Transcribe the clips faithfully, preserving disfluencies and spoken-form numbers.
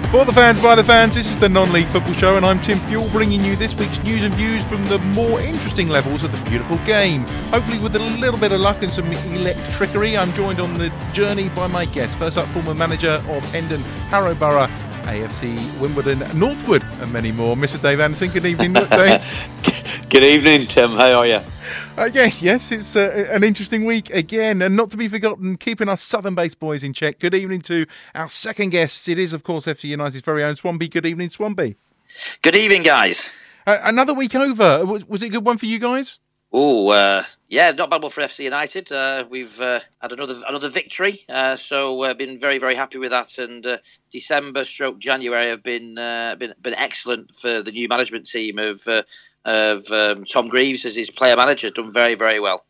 For the fans, by the fans, this is the Non-League Football Show, and I'm Tim Fuel, bringing you this week's news and views from the more interesting levels of the beautiful game. Hopefully with a little bit of luck and some electricity, I'm joined on the journey by my guests. First up, former manager of Hendon, Harrow Borough, A F C, Wimbledon, Northwood, and many more. Mister Dave Anderson, good evening, Dave. Good evening, Tim. How are you? Uh, yes, yes, it's uh, an interesting week again, and not to be forgotten, keeping our southern-based boys in check. Good evening to our second guest. It is, of course, F C United's very own Swampy. Good evening, Swampy. Good evening, guys. Uh, another week over. Was, was it a good one for you guys? Oh, uh, yeah, not bad one for F C United. Uh, we've uh, had another another victory, uh, so I've uh, been very, very happy with that. And uh, December stroke January have been uh, been been excellent for the new management team of uh, of um, Tom Greaves as his player manager. Done very, very well.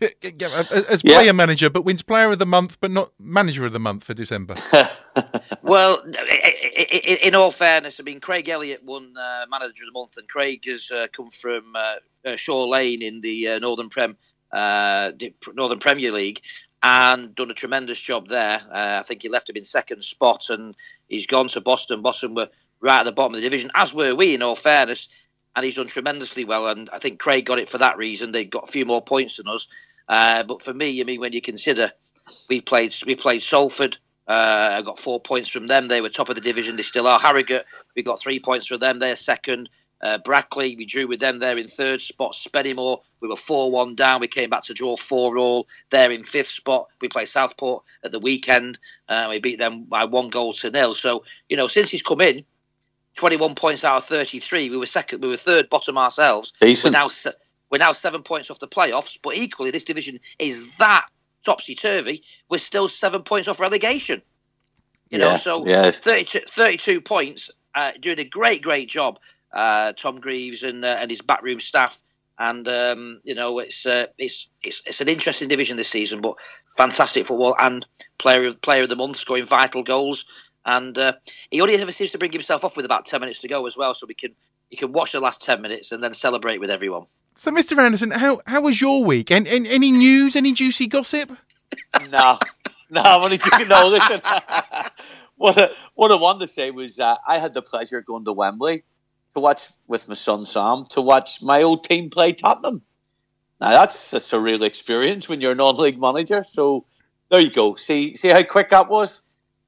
As player yeah. manager, but wins player of the month, but not manager of the month for December. Well, in all fairness, I mean, Craig Elliott won uh, manager of the month, and Craig has uh, come from uh, uh, Shaw Lane in the uh, Northern Prem, uh, Northern Premier League, and done a tremendous job there. Uh, I think he left him in second spot, and he's gone to Boston. Boston were right at the bottom of the division, as were we, in all fairness, and he's done tremendously well. And I think Craig got it for that reason. They got a few more points than us. Uh, but for me, I mean, when you consider we've played, we've played Salford. Uh, I got four points from them. They were top of the division. They still are. Harrogate, we got three points from them. They're second. Uh, Brackley, we drew with them. They're in third spot. Spennymoor, we were four one down. We came back to draw four all. They're in fifth spot. We play Southport at the weekend. Uh, we beat them by one goal to nil. So, you know, since he's come in, twenty-one points out of thirty-three. We were second. We were third bottom ourselves. Decent. We're now, we're now seven points off the playoffs. But equally, this division is that topsy-turvy. We're still seven points off relegation. You know, yeah, so yeah. thirty-two, thirty-two points, uh, doing a great, great job, uh, Tom Greaves and uh, and his backroom staff. And um, you know, it's uh, it's it's it's an interesting division this season, but fantastic football and player of player of the month, scoring vital goals. And uh, he only ever seems to bring himself off with about ten minutes to go as well, so we can you can watch the last ten minutes and then celebrate with everyone. So, Mister Anderson, how how was your week? And, and any news? Any juicy gossip? No. No, I'm only joking. No, listen. what, I, what I wanted to say was uh, I had the pleasure of going to Wembley to watch, with my son Sam, to watch my old team play Tottenham. Now, that's a surreal experience when you're a non-league manager. So, there you go. See see how quick that was?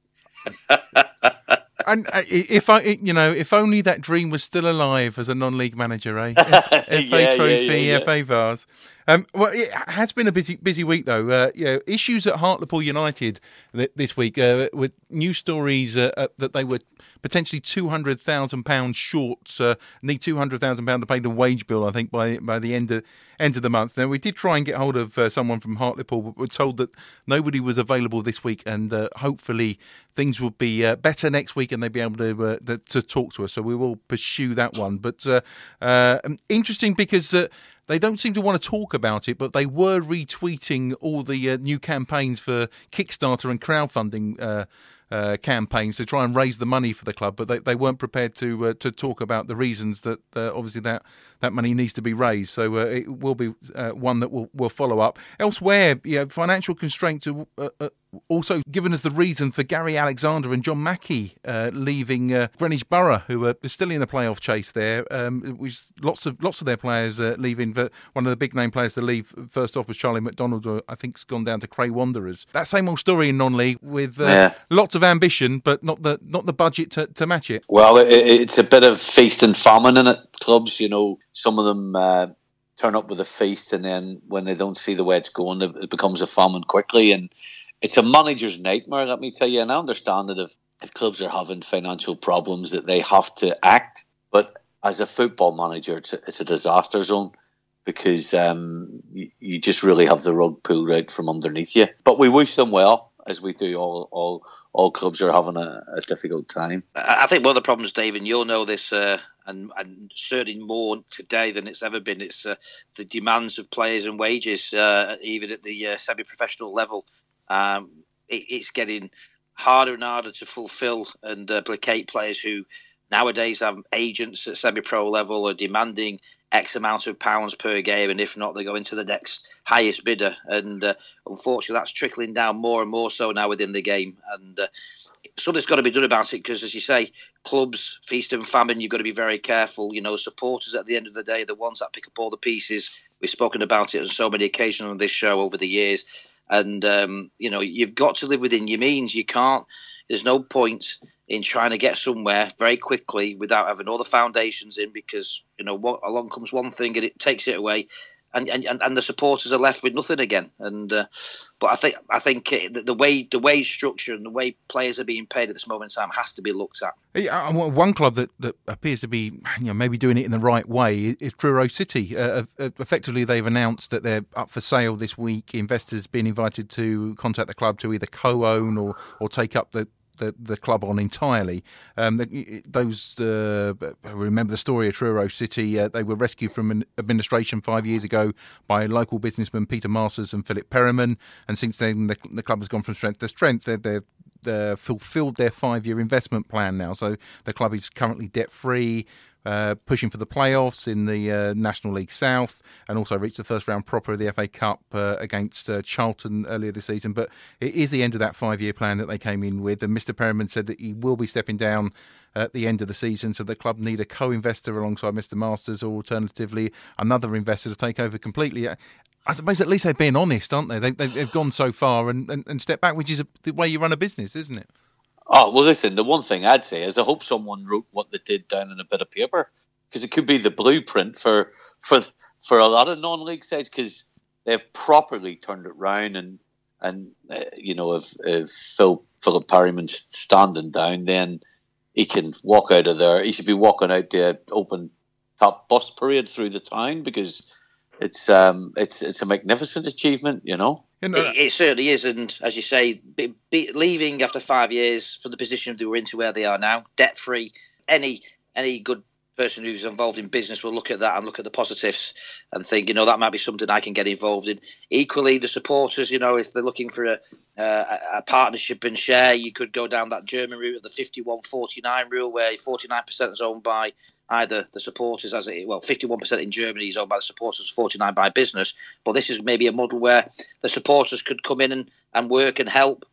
And uh, if I, you know, if only that dream was still alive as a non-league manager, eh? F- F A yeah, Trophy, yeah, yeah, yeah. F A Vase. Um, well, it has been a busy, busy week though. Uh, you know, issues at Hartlepool United th- this week uh, with news stories uh, uh, that they were potentially two hundred thousand pounds short. Uh, need two hundred thousand pounds to pay the wage bill, I think, by by the end of end of the month. Now, we did try and get hold of uh, someone from Hartlepool, but we're told that nobody was available this week, and uh, hopefully things will be uh, better next week, and they'll be able to uh, to, to talk to us. So we will pursue that one. But uh, uh, interesting because uh, they don't seem to want to talk about it, but they were retweeting all the uh, new campaigns for Kickstarter and crowdfunding uh, uh, campaigns to try and raise the money for the club, but they, they weren't prepared to uh, to talk about the reasons that uh, obviously that, that money needs to be raised. So uh, it will be uh, one that will will follow up. Elsewhere, you know, financial constraints are uh, uh, also given us the reason for Gary Alexander and John Mackey uh, leaving uh, Greenwich Borough, who are still in the playoff chase there. Um, with lots of lots of their players uh, leaving. But one of the big name players to leave first off was Charlie McDonald, who I think's gone down to Cray Wanderers. That same old story in non-league with uh, yeah. lots of ambition, but not the not the budget to, to match it. Well, it, it's a bit of feast and famine in it. Clubs, you know, some of them uh, turn up with a feast, and then when they don't see the way it's going, it becomes a famine quickly. And it's a manager's nightmare, let me tell you. And I understand that if, if clubs are having financial problems, that they have to act. But as a football manager, it's a, it's a disaster zone because um, you, you just really have the rug pulled out from underneath you. But we wish them well, as we do. All all all clubs are having a, a difficult time. I think one of the problems, Dave, and you'll know this, uh, and, and certainly more today than it's ever been, it's uh, the demands of players and wages, uh, even at the uh, semi-professional level. Um, it, it's getting harder and harder to fulfil and uh, placate players who nowadays have agents at semi-pro level are demanding X amount of pounds per game, and if not, they go into the next highest bidder. And uh, unfortunately, that's trickling down more and more so now within the game. And uh, something's got to be done about it because, as you say, clubs, feast and famine, you've got to be very careful. You know, supporters at the end of the day are the ones that pick up all the pieces. We've spoken about it on so many occasions on this show over the years. And, um, you know, you've got to live within your means. You can't, there's no point in trying to get somewhere very quickly without having all the foundations in because, you know, what, along comes one thing and it takes it away. And, and and the supporters are left with nothing again. And uh, but I think I think the, the way the wage structure and the way players are being paid at this moment in time has to be looked at. Yeah, one club that, that appears to be, you know, maybe doing it in the right way is Truro City. Uh, effectively, they've announced that they're up for sale this week. Investors being invited to contact the club to either co-own or or take up the. The, the club on entirely. Um, the, those uh, remember the story of Truro City. Uh, they were rescued from an administration five years ago by local businessmen Peter Masters and Philip Perriman, and since then the, the club has gone from strength to strength. They're, they're uh, fulfilled their five-year investment plan now, so the club is currently debt-free. Uh, pushing for the playoffs in the uh, National League South, and also reached the first round proper of the F A Cup uh, against uh, Charlton earlier this season. But it is the end of that five-year plan that they came in with, and Mister Perriman said that he will be stepping down at the end of the season, so the club need a co-investor alongside Mister Masters, or alternatively another investor to take over completely. I suppose at least they're being honest, aren't they? they they've gone so far and, and, and stepped back, which is a, the way you run a business, isn't it? Oh, well, listen, the one thing I'd say is I hope someone wrote what they did down in a bit of paper, because it could be the blueprint for for for a lot of non-league sides, because they've properly turned it round. And, and uh, you know, if, if Phil, Philip Perryman's standing down, then he can walk out of there. He should be walking out to open top bus parade through the town, because it's um it's it's a magnificent achievement, you know. It, it certainly is, and as you say, be, be, leaving after five years from the position they were into where they are now, debt free. Any any good person who's involved in business will look at that and look at the positives and think, you know, that might be something I can get involved in. Equally, the supporters, you know, if they're looking for a, uh, a partnership and share, you could go down that German route of the fifty-one forty-nine rule, where forty-nine percent is owned by either the supporters, as it well, fifty-one percent in Germany is owned by the supporters, forty-nine by business. But this is maybe a model where the supporters could come in and, and work and help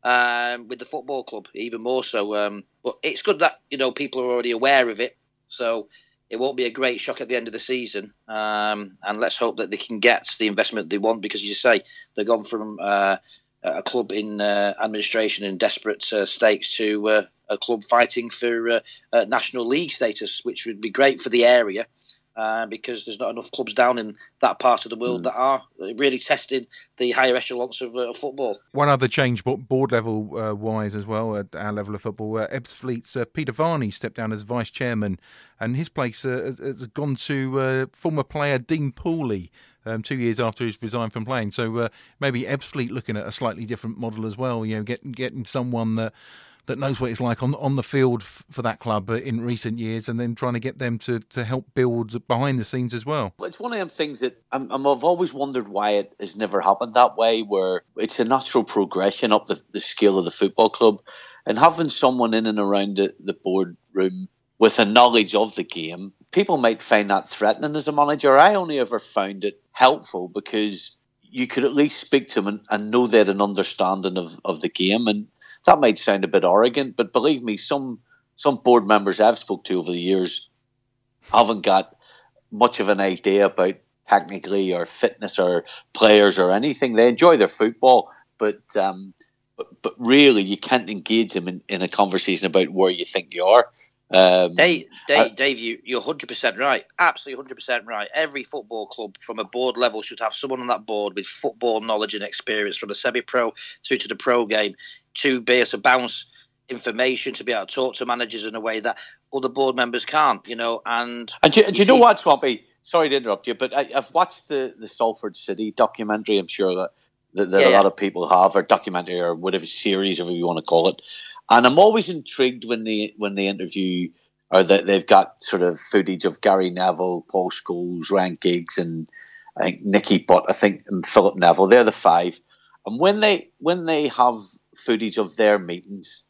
um, with the football club, even more so. Um, but it's good that, you know, people are already aware of it, so it won't be a great shock at the end of the season. Um, and let's hope that they can get the investment they want, because, as you say, they've gone from uh, a club in uh, administration in desperate uh, stakes to uh, a club fighting for uh, uh, National League status, which would be great for the area, uh, because there's not enough clubs down in that part of the world mm. that are really testing the higher echelons of uh, football. One other change, board level uh, wise as well, at our level of football, uh, Ebbsfleet's uh, Peter Varney stepped down as vice chairman, and his place uh, has, has gone to uh, former player Dean Pooley. Um, two years after he's resigned from playing, so uh, maybe Ebbsfleet looking at a slightly different model as well. You know, getting getting someone that that knows what it's like on on the field f- for that club uh, in recent years, and then trying to get them to, to help build behind the scenes as well. Well, it's one of them things that I'm, I'm, I've always wondered why it has never happened that way, where it's a natural progression up the, the scale of the football club, and having someone in and around the, the boardroom with a knowledge of the game. People might find that threatening as a manager. I only ever found it helpful because you could at least speak to them and, and know they had an understanding of, of the game. And that might sound a bit arrogant, but believe me, some some board members I've spoke to over the years haven't got much of an idea about technically or fitness or players or anything. They enjoy their football, but um, but, but really you can't engage them in, in a conversation about where you think you are. Um, Dave, Dave, I, Dave, you, you're one hundred percent right. Absolutely one hundred percent right. Every football club from a board level should have someone on that board with football knowledge and experience, from the semi-pro through to the pro game, to be able to bounce information, to be able to talk to managers in a way that other board members can't, you know. And, and do, do you, you see, know what, Swampy? Sorry to interrupt you, but I, I've watched the, the Salford City documentary. I'm sure that, that, that yeah, a lot yeah. of people have, or documentary or whatever series, whatever you want to call it. And I'm always intrigued when they when they interview, or that they've got sort of footage of Gary Neville, Paul Scholes, Ryan Giggs, and I think Nicky Butt, I think, and Philip Neville. They're the five. And when they when they have footage of their meetings,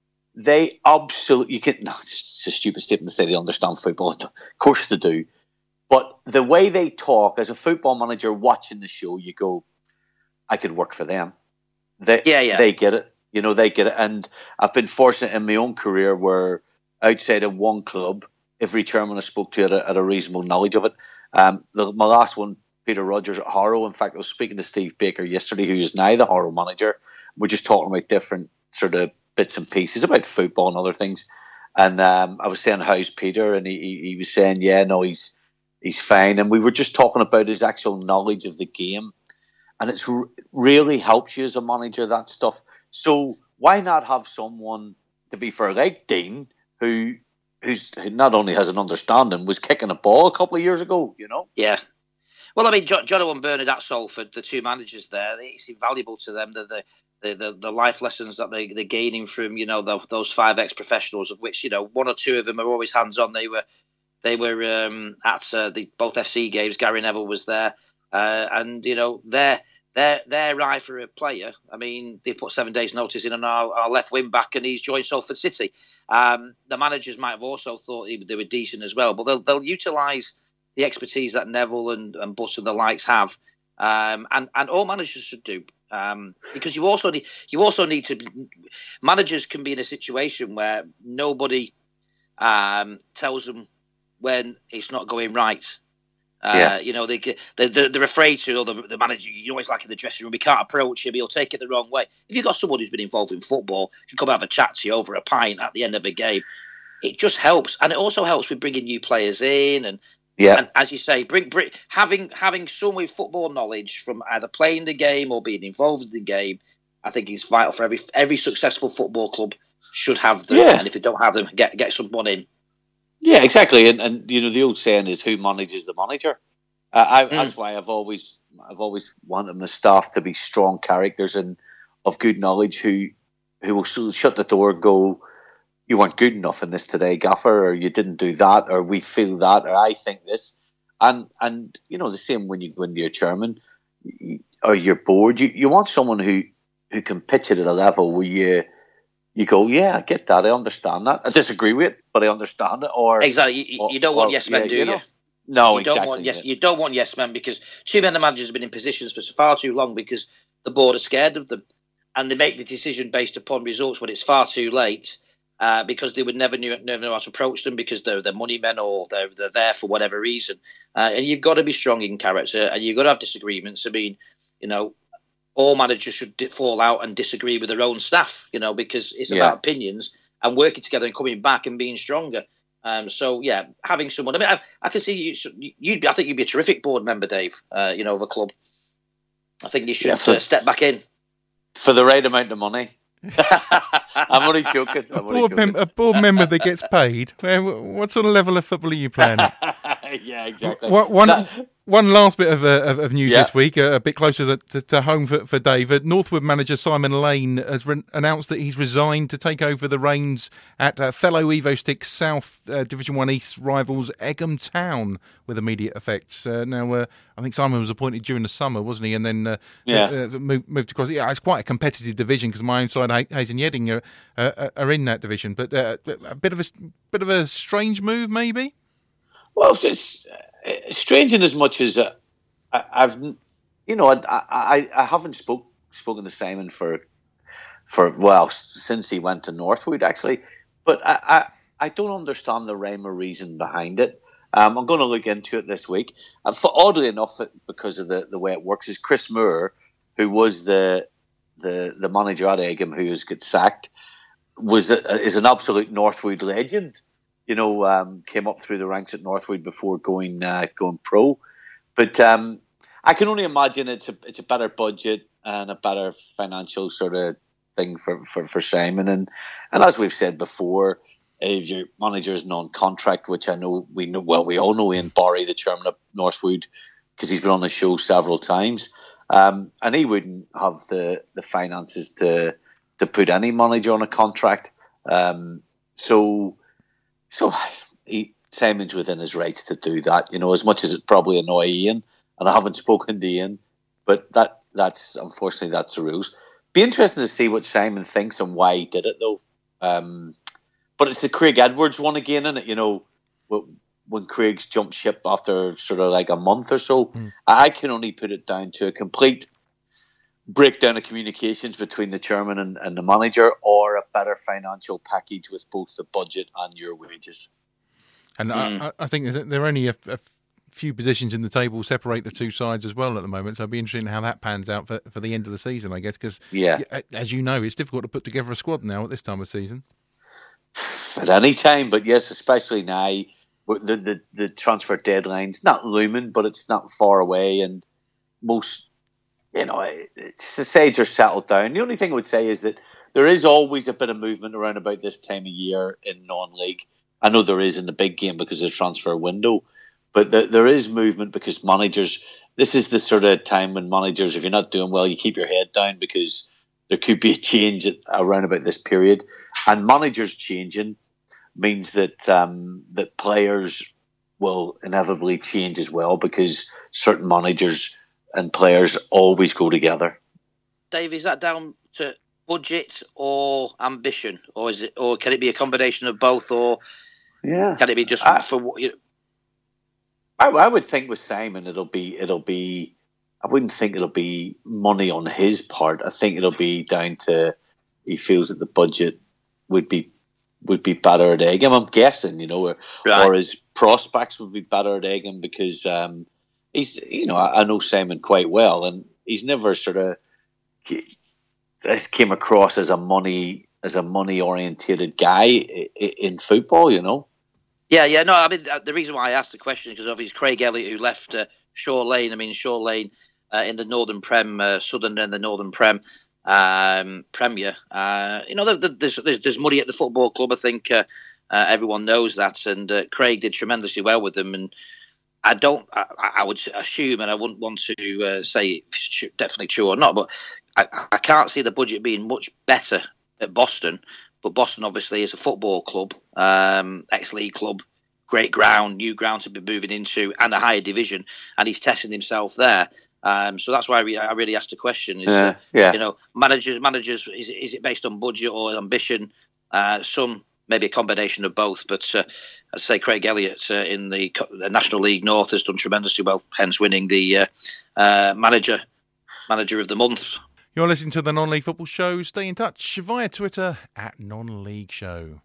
they absolutely, you can, no, it's a stupid statement to say they understand football. Of course they do. But the way they talk, as a football manager watching the show, you go, I could work for them. They, yeah, yeah. They get it. You know, they get it. And I've been fortunate in my own career where outside of one club, every chairman I spoke to had a, had a reasonable knowledge of it. Um, the, my last one, Peter Rogers at Harrow. In fact, I was speaking to Steve Baker yesterday, who is now the Harrow manager. We're just talking about different sort of bits and pieces about football and other things. And um, I was saying, how's Peter? And he, he, he was saying, yeah, no, he's he's fine. And we were just talking about his actual knowledge of the game. And it's r- really helps you as a manager, that stuff. So why not have someone, to be fair, like Dean, who who's who not only has an understanding, was kicking a ball a couple of years ago, you know? Yeah. Well, I mean, John, John and Bernard at Salford, the two managers there, it's invaluable to them. The the, the, the, the life lessons that they, they're gaining from, you know, the, those five ex-professionals, of which, you know, one or two of them are always hands-on. They were they were um, at uh, the both F C games. Gary Neville was there. Uh, and, you know, they're, they're, they're right for a player. I mean, they put seven days' notice in on our, our left wing back, and he's joined Salford City. Um, the managers might have also thought they were decent as well, but they'll, they'll utilise the expertise that Neville and, and Butt and the likes have, um, and and all managers should do, um, because you also need you also need to managers can be in a situation where nobody um, tells them when it's not going right. Uh, yeah. You know, they, they, they're afraid to, or the, the manager, you know, it's like in the dressing room, he can't approach him, he'll take it the wrong way. If you've got someone who's been involved in football, can come have a chat to you over a pint at the end of a game, it just helps. And it also helps with bringing new players in and, Yeah, and as you say, bring, bring having having someone with football knowledge from either playing the game or being involved in the game, I think is vital for every every successful football club should have them. Yeah. And if they don't have them, get get someone in. Yeah, exactly. And and you know the old saying is, who manages the manager? Uh, I, mm. That's why I've always I've always wanted my staff to be strong characters and of good knowledge who who will shut the door and go, you weren't good enough in this today, Gaffer, or you didn't do that, or we feel that, or I think this. And, and you know, the same when you go into your chairman or your board, you, you want someone who, who can pitch it at a level where you you go, yeah, I get that, I understand that. I disagree with it, but I understand it. Or Exactly. You, you don't want or, yes men, yeah, do you? Know? No, you exactly. Don't want yes, you don't want yes men, because too many managers have been in positions for far too long because the board are scared of them. And they make the decision based upon results when it's far too late. Uh, because they would never knew, never know how to approach them because they're, they're money men or they're, they're there for whatever reason. Uh, and you've got to be strong in character and you've got to have disagreements. I mean, you know, all managers should di- fall out and disagree with their own staff, you know, because it's yeah. about opinions and working together and coming back and being stronger. Um, so, yeah, having someone, I mean, I, I can see you, you'd be, I think you'd be a terrific board member, Dave, uh, you know, of a club. I think you should yeah, for, uh, step back in. For the right amount of money. I'm only joking. I'm a, only board joking. Mem- a board member that gets paid. What sort of level of football are you playing at? Yeah, exactly. One, one, that... one last bit of, uh, of, of news yeah. this week, uh, a bit closer to, to, to home for, for David. Northwood manager Simon Lane has re- announced that he's resigned to take over the reins at uh, fellow Evo Sticks South uh, Division One East rivals Egham Town with immediate effects. Uh, now, uh, I think Simon was appointed during the summer, wasn't he? And then uh, yeah. uh, moved, moved across. Yeah, it's quite a competitive division because my own side, Hayes and Yedding, are, uh, are in that division. But uh, a bit of a bit of a strange move, maybe. Well, it's uh, strange in as much as uh, I, I've, you know, I I, I haven't spoke, spoken to Simon for for well since he went to Northwood actually, but I I, I don't understand the rhyme or reason behind it. Um, I'm going to look into it this week. And for, oddly enough, because of the, the way it works, is Chris Moore, who was the the the manager at Egham, who has got sacked, was a, is an absolute Northwood legend. You know, um, came up through the ranks at Northwood before going uh, going pro. But um, I can only imagine it's a it's a better budget and a better financial sort of thing for, for, for Simon. And and as we've said before, if your manager is non-contract, which I know we know well, we all know Ian Barry, the chairman of Northwood, because he's been on the show several times, um, and he wouldn't have the, the finances to to put any manager on a contract. Um, so so he, Simon's within his rights to do that. You know, as much as it probably annoy Ian, and I haven't spoken to Ian, but that that's unfortunately that's the rules. Be interesting to see what Simon thinks and why he did it, though. Um, But it's the Craig Edwards one again, isn't it? You know, when Craig's jumped ship after sort of like a month or so, mm. I can only put it down to a complete breakdown of communications between the chairman and, and the manager, or a better financial package with both the budget and your wages. And mm. I, I think there are only a, a few positions in the table separate the two sides as well at the moment, so it'll be interesting how that pans out for, for the end of the season, I guess, because, yeah. as you know, it's difficult to put together a squad now at this time of season. At any time, but yes, especially now, the, the, the transfer deadline's not looming, but it's not far away, and most, you know, the sides are settled down. The only thing I would say is that there is always a bit of movement around about this time of year in non-league. I know there is in the big game because of the transfer window, but the, there is movement because managers, this is the sort of time when managers, if you're not doing well, you keep your head down because there could be a change at, around about this period. And managers changing means that um, that players will inevitably change as well, because certain managers and players always go together. Dave, is that down to budget or ambition, or is it, or can it be a combination of both, or yeah, can it be just I, for what you? I, I would think with Simon, it'll be it'll be. I wouldn't think it'll be money on his part. I think it'll be down to he feels that the budget would be would be better at Egham. I'm guessing, you know, or, right. or his prospects would be better at Egham because um, he's, you know, I, I know Simon quite well, and he's never sort of came across as a money as a money orientated guy in football, you know. Yeah, yeah, no. I mean, the reason why I asked the question is because obviously Craig Elliott, who left uh, Shaw Lane. I mean, Shaw Lane uh, in the Northern Prem, uh, Southern and the Northern Prem um, Premier. Uh, you know, there's, there's there's money at the football club. I think uh, uh, everyone knows that, and uh, Craig did tremendously well with them. And I don't, I, I would assume, and I wouldn't want to uh, say if it's true, definitely true or not, but I, I can't see the budget being much better at Boston. But Boston obviously is a football club, um, ex-league club, great ground, new ground to be moving into, and a higher division, and he's testing himself there. Um, so that's why I, re- I really asked the question: is yeah, uh, yeah. you know, managers, managers, is it, is it based on budget or ambition? Uh, some maybe a combination of both. But uh, I'd say Craig Elliott uh, in the, the National League North has done tremendously well, hence winning the uh, uh, manager manager of the month. You're listening to the Non-League Football Show. Stay in touch via Twitter at Non-League Show.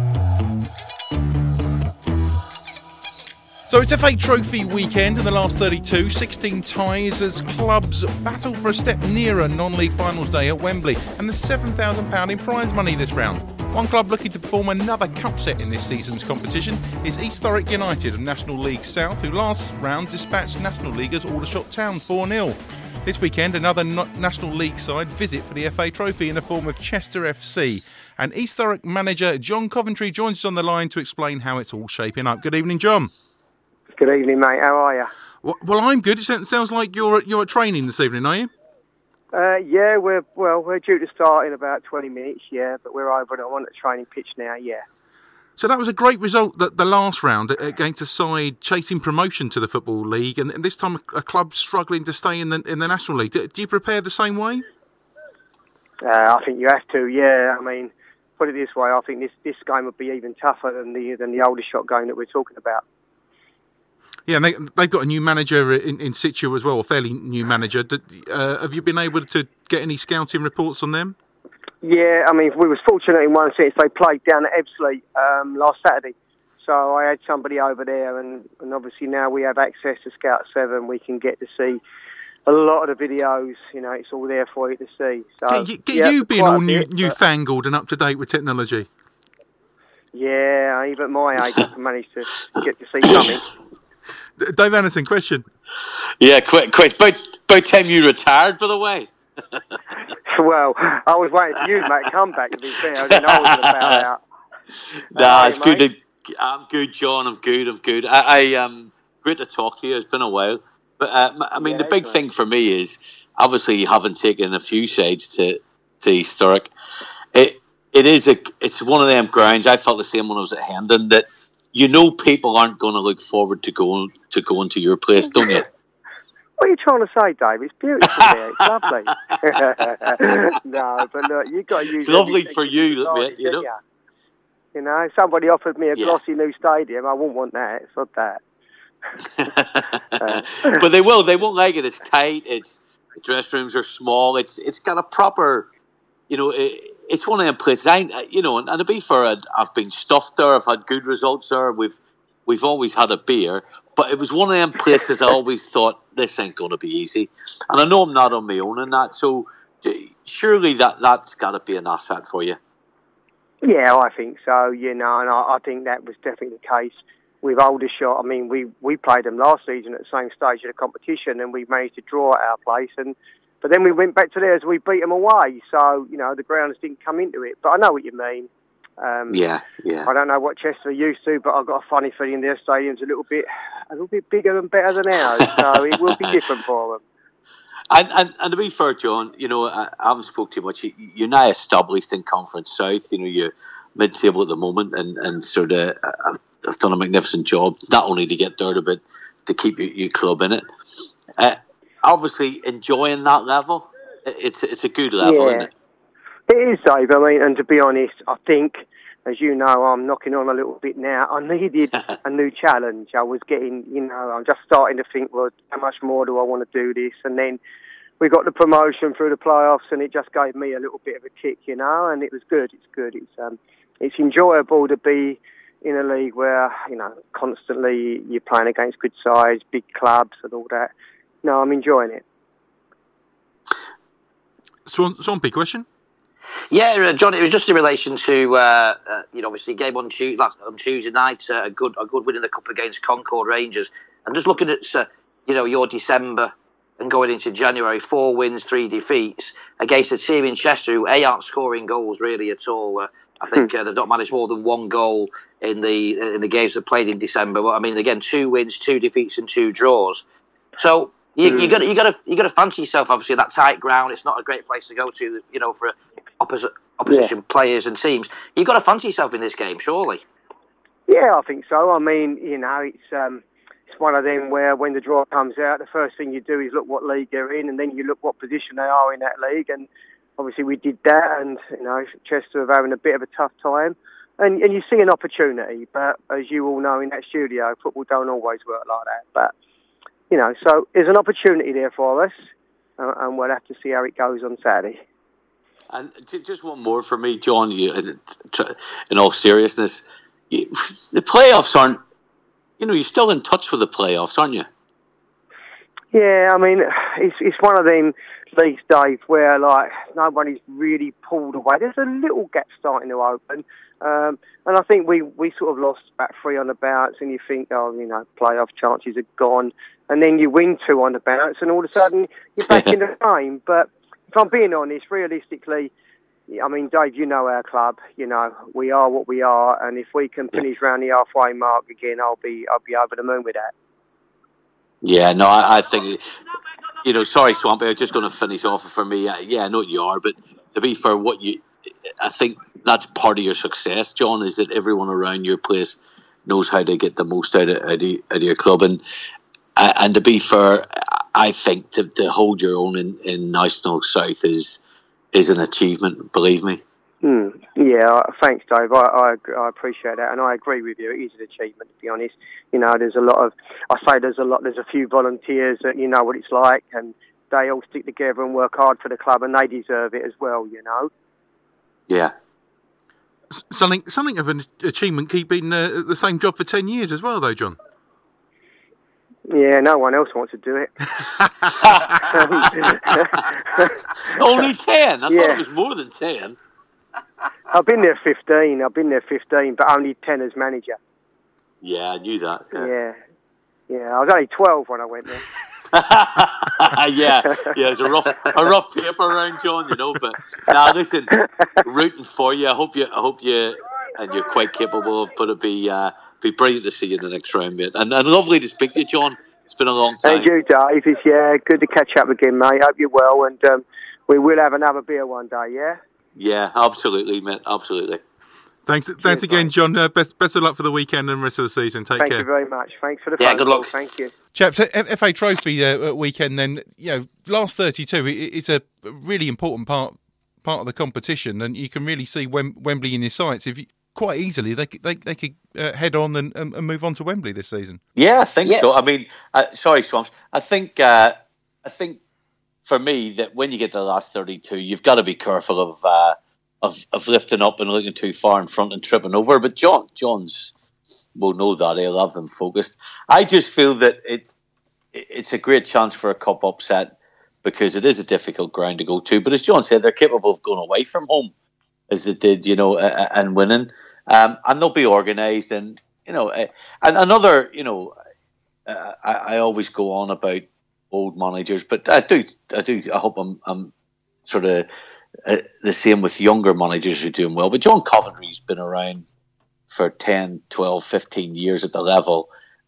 So it's F A Trophy weekend in the last thirty-two, sixteen ties as clubs battle for a step nearer non-league finals day at Wembley, and the seven thousand pounds in prize money this round. One club looking to perform another cup set in this season's competition is East Thurrock United of National League South, who last round dispatched National Leaguers Aldershot Town four nil. This weekend, another National League side visit for the F A Trophy in the form of Chester F C. And East Thurrock manager John Coventry joins us on the line to explain how it's all shaping up. Good evening, John. Good evening, mate. How are you? Well, well I'm good. It sounds like you're you're at training this evening, are you? Uh, yeah, we're well. We're due to start in about twenty minutes. Yeah, but we're over on the training pitch now. Yeah. So that was a great result, that the last round against a side chasing promotion to the Football League, and, and this time a, a club struggling to stay in the in the National League. Do, do you prepare the same way? Uh, I think you have to. Yeah, I mean, put it this way: I think this, this game would be even tougher than the than the Aldershot game that we're talking about. Yeah, and they, they've got a new manager in, in situ as well, a fairly new manager. Did, uh, have you been able to get any scouting reports on them? Yeah, I mean, we was fortunate in one sense. They played down at Ebbsfleet um, last Saturday. So I had somebody over there, and, and obviously now we have access to Scout seven. We can get to see a lot of the videos. You know, it's all there for you to see. So, get you, get yeah, you being all new, bit, newfangled and up to date with technology. Yeah, even at my age, I managed to get to see something. Dave Anderson, question. Yeah, quick, quick. About, about time you retired, by the way. Well, I was waiting for you, mate, to come back, to be fair. I didn't know I was going to bow out. Nah, uh, it's hey, good to... I'm good, John. I'm good, I'm good. I, I um, great to talk to you. It's been a while. But, uh, I mean, yeah, the big right. thing for me is, obviously, you haven't taken a few sides to, to East Thurrock. It, it is a... It's one of them grounds. I felt the same when I was at Hendon, that you know people aren't going to look forward to going to going to your place, don't you? What are you trying to say, Dave? It's beautiful there. It's lovely. No, but look, you've got to use... It's lovely for you, mate, you know? You? you know, somebody offered me a yeah. glossy new stadium. I wouldn't want that. It's not that. uh, but they will. They won't like it. It's tight. It's The dressing rooms are small. It's it's got a proper, you know, it, it's one of them places. I, you know, and, and to be fair, I've been stuffed there. I've had good results there. We've we've always had a beer, but it was one of them places I always thought this ain't going to be easy. And I know I'm not on my own in that, so surely that that's got to be an asset for you. Yeah, I think so. You know, and I, I think that was definitely the case with Aldershot. I mean, we, we played them last season at the same stage of the competition, and we managed to draw at our place. And but then we went back to theirs, we beat them away. So you know, the grounds didn't come into it. But I know what you mean. Um, yeah, yeah. I don't know what Chester are used to, but I've got a funny feeling their stadium's a little bit, a little bit bigger and better than ours. So it will be different for them. And, and and to be fair, John, you know, I, I haven't spoke too much. You, you're now established in Conference South. You know, you're mid-table at the moment, and, and sort of uh, have done a magnificent job, not only to get there, but to keep your, your club in it. Uh, obviously, enjoying that level, it's it's a good level, yeah. isn't it? It is, Dave. I mean, and to be honest, I think, as you know, I'm knocking on a little bit now. I needed a new challenge. I was getting, you know, I'm just starting to think, well, how much more do I want to do this? And then we got the promotion through the playoffs, and it just gave me a little bit of a kick, you know, and it was good. It's good. It's um, it's enjoyable to be in a league where, you know, constantly you're playing against good sides, big clubs and all that. No, I'm enjoying it. Swan, Swampy, question? Yeah, uh, John, it was just in relation to, uh, uh, you know, obviously game on Tuesday, last, on Tuesday night, uh, a good a good win in the cup against Concord Rangers. And just looking at, uh, you know, your December and going into January, four wins, three defeats against a team in Chester who A, aren't scoring goals really at all. Uh, I think uh, they've not managed more than one goal in the in the games they've played in December. But I mean, again, two wins, two defeats, and two draws. So you mm. you got you got to you got to fancy yourself. Obviously, that tight ground. It's not a great place to go to, you know, for opposite opposition yeah. players and teams. You've got to fancy yourself in this game, surely. Yeah, I think so. I mean, you know, it's um, it's one of them where when the draw comes out, the first thing you do is look what league they're in, and then you look what position they are in that league. And obviously we did that, and, you know, Chester are having a bit of a tough time. And, and you see an opportunity, but as you all know in that studio, football don't always work like that. But, you know, so there's an opportunity there for us, uh, and we'll have to see how it goes on Saturday. And just one more for me, John, you, in all seriousness, you, the playoffs aren't, you know, you're still in touch with the playoffs, aren't you? Yeah, I mean, it's it's one of them leagues, Dave, where, like, nobody's really pulled away. There's a little gap starting to open. Um, and I think we, we sort of lost about three on the bounce, and you think, oh, you know, playoff chances are gone. And then you win two on the bounce, and all of a sudden you're back in the game. But if I'm being honest, realistically, I mean, Dave, you know our club. You know, we are what we are, and if we can finish around the halfway mark again, I'll be I'll be over the moon with that. Yeah, no, I, I think, you know, sorry, Swampy, I'm just going to finish off for me. Yeah, I know you are, but to be fair, what you, I think that's part of your success, John, is that everyone around your place knows how to get the most out of, out of, out of your club. And and to be fair, I think to, to hold your own in, in National South is is an achievement, believe me. Mm, yeah, thanks, Dave. I, I I appreciate that, and I agree with you. It is an achievement, to be honest. You know, there's a lot of, I say there's a lot, there's a few volunteers that, you know what it's like, and they all stick together and work hard for the club, and they deserve it as well, you know. Yeah. Something something of an achievement keeping uh, the same job for ten years as well, though, John. Yeah, no one else wants to do it. Only ten? I yeah. thought it was more than ten. I've been there fifteen. I've been there fifteen, but only ten as manager. Yeah, I knew that. Yeah, yeah. yeah I was only twelve when I went there. yeah, yeah. It's a rough, a rough paper around, John. You know, but now nah, listen, rooting for you. I hope you, I hope you, and you're quite capable. But it'd be, uh, be brilliant to see you in the next round, mate. And, and lovely to speak to you, John. It's been a long time. And you, Dave. It's, yeah, good to catch up again, mate. Hope you're well, and um, we will have another beer one day. Yeah. Yeah, absolutely, mate. Absolutely. Thanks, Cheers, thanks again, mate. John. Uh, best, best of luck for the weekend and the rest of the season. Take Thank care. Thank you very much. Thanks for the yeah, phone good call. luck. Thank you. Chaps, F A Trophy uh, weekend. Then, you know, last thirty-two. It's a really important part part of the competition, and you can really see Wem- Wembley in your sights. If you, quite easily, they they they could uh, head on and, and move on to Wembley this season. Yeah, I think yeah. so. I mean, uh, sorry, Swamps. I think uh, I think for me, that when you get to the last thirty-two, you've got to be careful of uh, of of lifting up and looking too far in front and tripping over. But John John's will know that. He'll have them focused. I just feel that it it's a great chance for a cup upset because it is a difficult ground to go to. But as John said, they're capable of going away from home as they did, you know, uh, and winning. Um, and they'll be organised. And, you know, uh, and another, you know, uh, I, I always go on about old managers, but I do, I do, I hope I'm, I'm sort of uh, the same with younger managers who are doing well. But John Coventry's been around for ten, twelve, fifteen years at the level.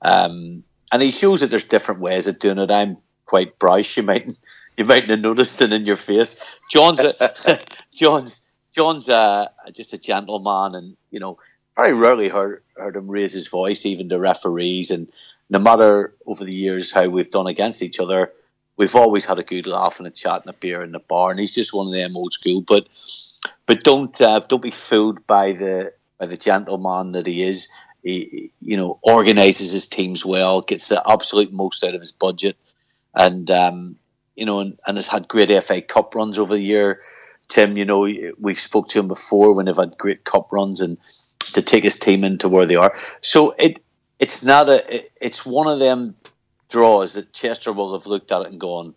Um, and he shows that there's different ways of doing it. I'm quite brash. You mightn't, you mightn't have noticed it in your face. John's, a, John's, John's a, just a gentleman, and you know, very rarely heard heard him raise his voice, even to referees. And no matter over the years how we've done against each other, we've always had a good laugh and a chat and a beer in the bar. And he's just one of them old school. But but don't uh, don't be fooled by the by the gentleman that he is. He, you know, organises his teams well, gets the absolute most out of his budget, and um, you know, and, and has had great F A Cup runs over the year. Tim, you know, we've spoke to him before when they've had great cup runs and to take his team into where they are. So it it's not a it, it's one of them draws that Chester will have looked at it and gone,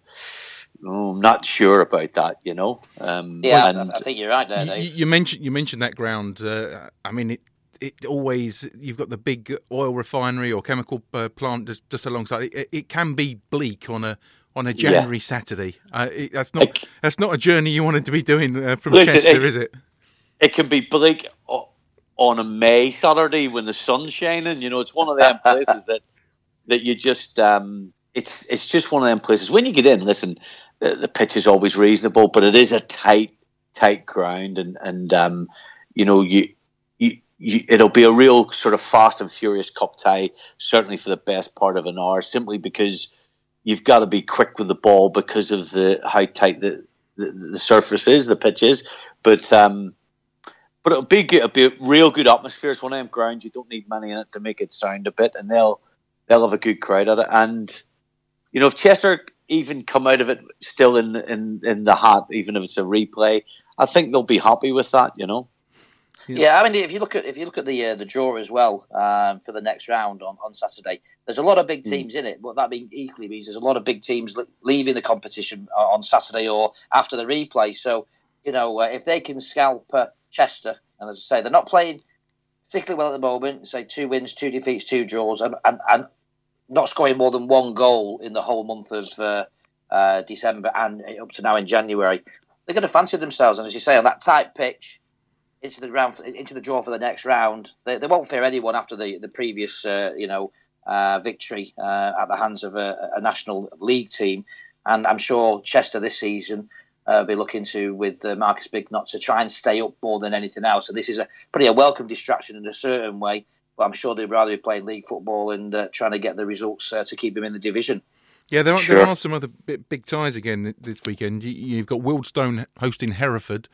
oh, I'm not sure about that, you know. Um, yeah, and I think you're right there, Dave. You, you mentioned you mentioned that ground. Uh, I mean, it it always you've got the big oil refinery or chemical uh, plant just, just alongside. It, it can be bleak on a on a January yeah. Saturday. Uh, it, that's not it, that's not a journey you wanted to be doing uh, from listen, Chester, it, is it? It can be bleak on a May Saturday when the sun's shining. You know, it's one of them places that that you just um, it's it's just one of them places. When you get in, listen, the, the pitch is always reasonable, but it is a tight tight ground, and and um, you know you. you You, it'll be a real sort of fast and furious cup tie, certainly for the best part of an hour, simply because you've got to be quick with the ball because of the how tight the, the, the surface is, the pitch is. But um, but it'll be good, it'll be a real good atmosphere. It's one of them grounds you don't need money in it to make it sound a bit, and they'll they'll have a good crowd at it. And you know, if Chester even come out of it still in in in the hat, even if it's a replay, I think they'll be happy with that. You know. Yeah. yeah, I mean, if you look at if you look at the uh, the draw as well um, for the next round on, on Saturday, there's a lot of big teams mm. in it. But that being equally means there's a lot of big teams leaving the competition on Saturday or after the replay. So you know, uh, if they can scalp uh, Chester, and as I say, they're not playing particularly well at the moment. Say two wins, two defeats, two draws, and and, and not scoring more than one goal in the whole month of uh, uh, December and up to now in January. They're going to fancy themselves, and as you say, on that tight pitch. Into the round, into the draw for the next round. They, they won't fear anyone after the the previous, uh, you know, uh, victory uh, at the hands of a, a National League team. And I'm sure Chester this season uh, will be looking to with uh, Marcus Bignot to try and stay up more than anything else. So this is a pretty a welcome distraction in a certain way. But I'm sure they'd rather be playing league football and uh, trying to get the results uh, to keep them in the division. Yeah, there are, sure. there are some other big, big ties again this weekend. You, you've got Wealdstone hosting Hereford.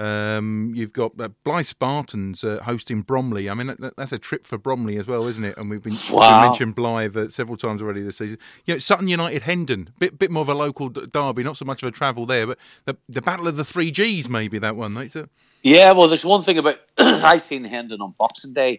Um, you've got uh, Blyth Spartans uh, hosting Bromley. I mean, that, that's a trip for Bromley as well, isn't it? And we've been wow. we've mentioned Blyth uh, several times already this season. You know, Sutton United Hendon, bit bit more of a local d- derby, not so much of a travel there, but the the Battle of the Three Gs, maybe that one. Right? So, yeah, well, there's one thing about I seen Hendon on Boxing Day.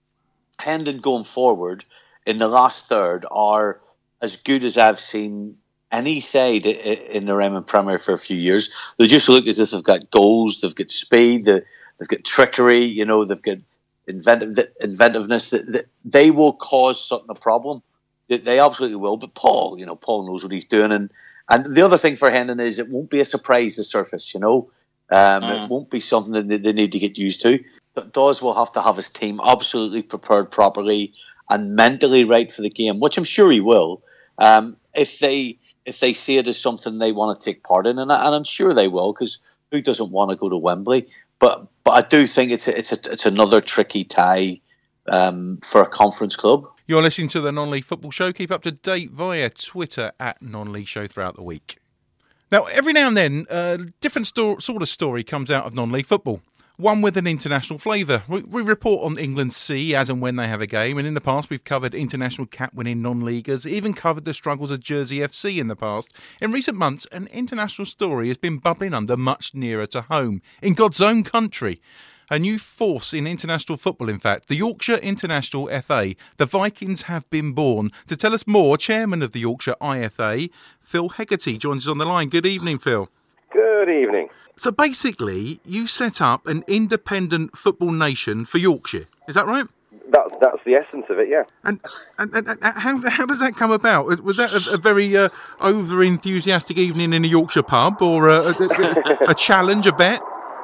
Hendon going forward in the last third are as good as I've seen any side in the Raymond Premier for a few years. They just look as if they've got goals, they've got speed, they've got trickery, you know, they've got inventive, inventiveness. They will cause Sutton a problem. They absolutely will. But Paul, you know, Paul knows what he's doing. And, and the other thing for Hendon is it won't be a surprise, the surface, you know. Um, mm. It won't be something that they need to get used to. But Dawes will have to have his team absolutely prepared properly and mentally right for the game, which I'm sure he will. Um, if they... if they see it as something they want to take part in, and, I, and I'm sure they will, because who doesn't want to go to Wembley? But but I do think it's a, it's a, it's another tricky tie um, for a conference club. You're listening to the Non-League Football Show. Keep up to date via Twitter at Non-League Show throughout the week. Now, every now and then, a uh, different sto- sort of story comes out of non-league football. one with an international flavour. We, we report on England's C as and when they have a game, and in the past we've covered international cap-winning non-leaguers, even covered the struggles of Jersey F C in the past. In recent months, an international story has been bubbling under much nearer to home, in God's own country. A new force in international football, in fact, the Yorkshire International F A. The Vikings have been born. To tell us more, Chairman of the Yorkshire I F A, Phil Hegarty, joins us on the line. Good evening, Phil. Good evening. So basically, you set up an independent football nation for Yorkshire. Is that right? That's that's the essence of it, yeah. And and, and, and how how does that come about? Was that a, a very uh, over enthusiastic evening in a Yorkshire pub, or a, a, a challenge, a bet?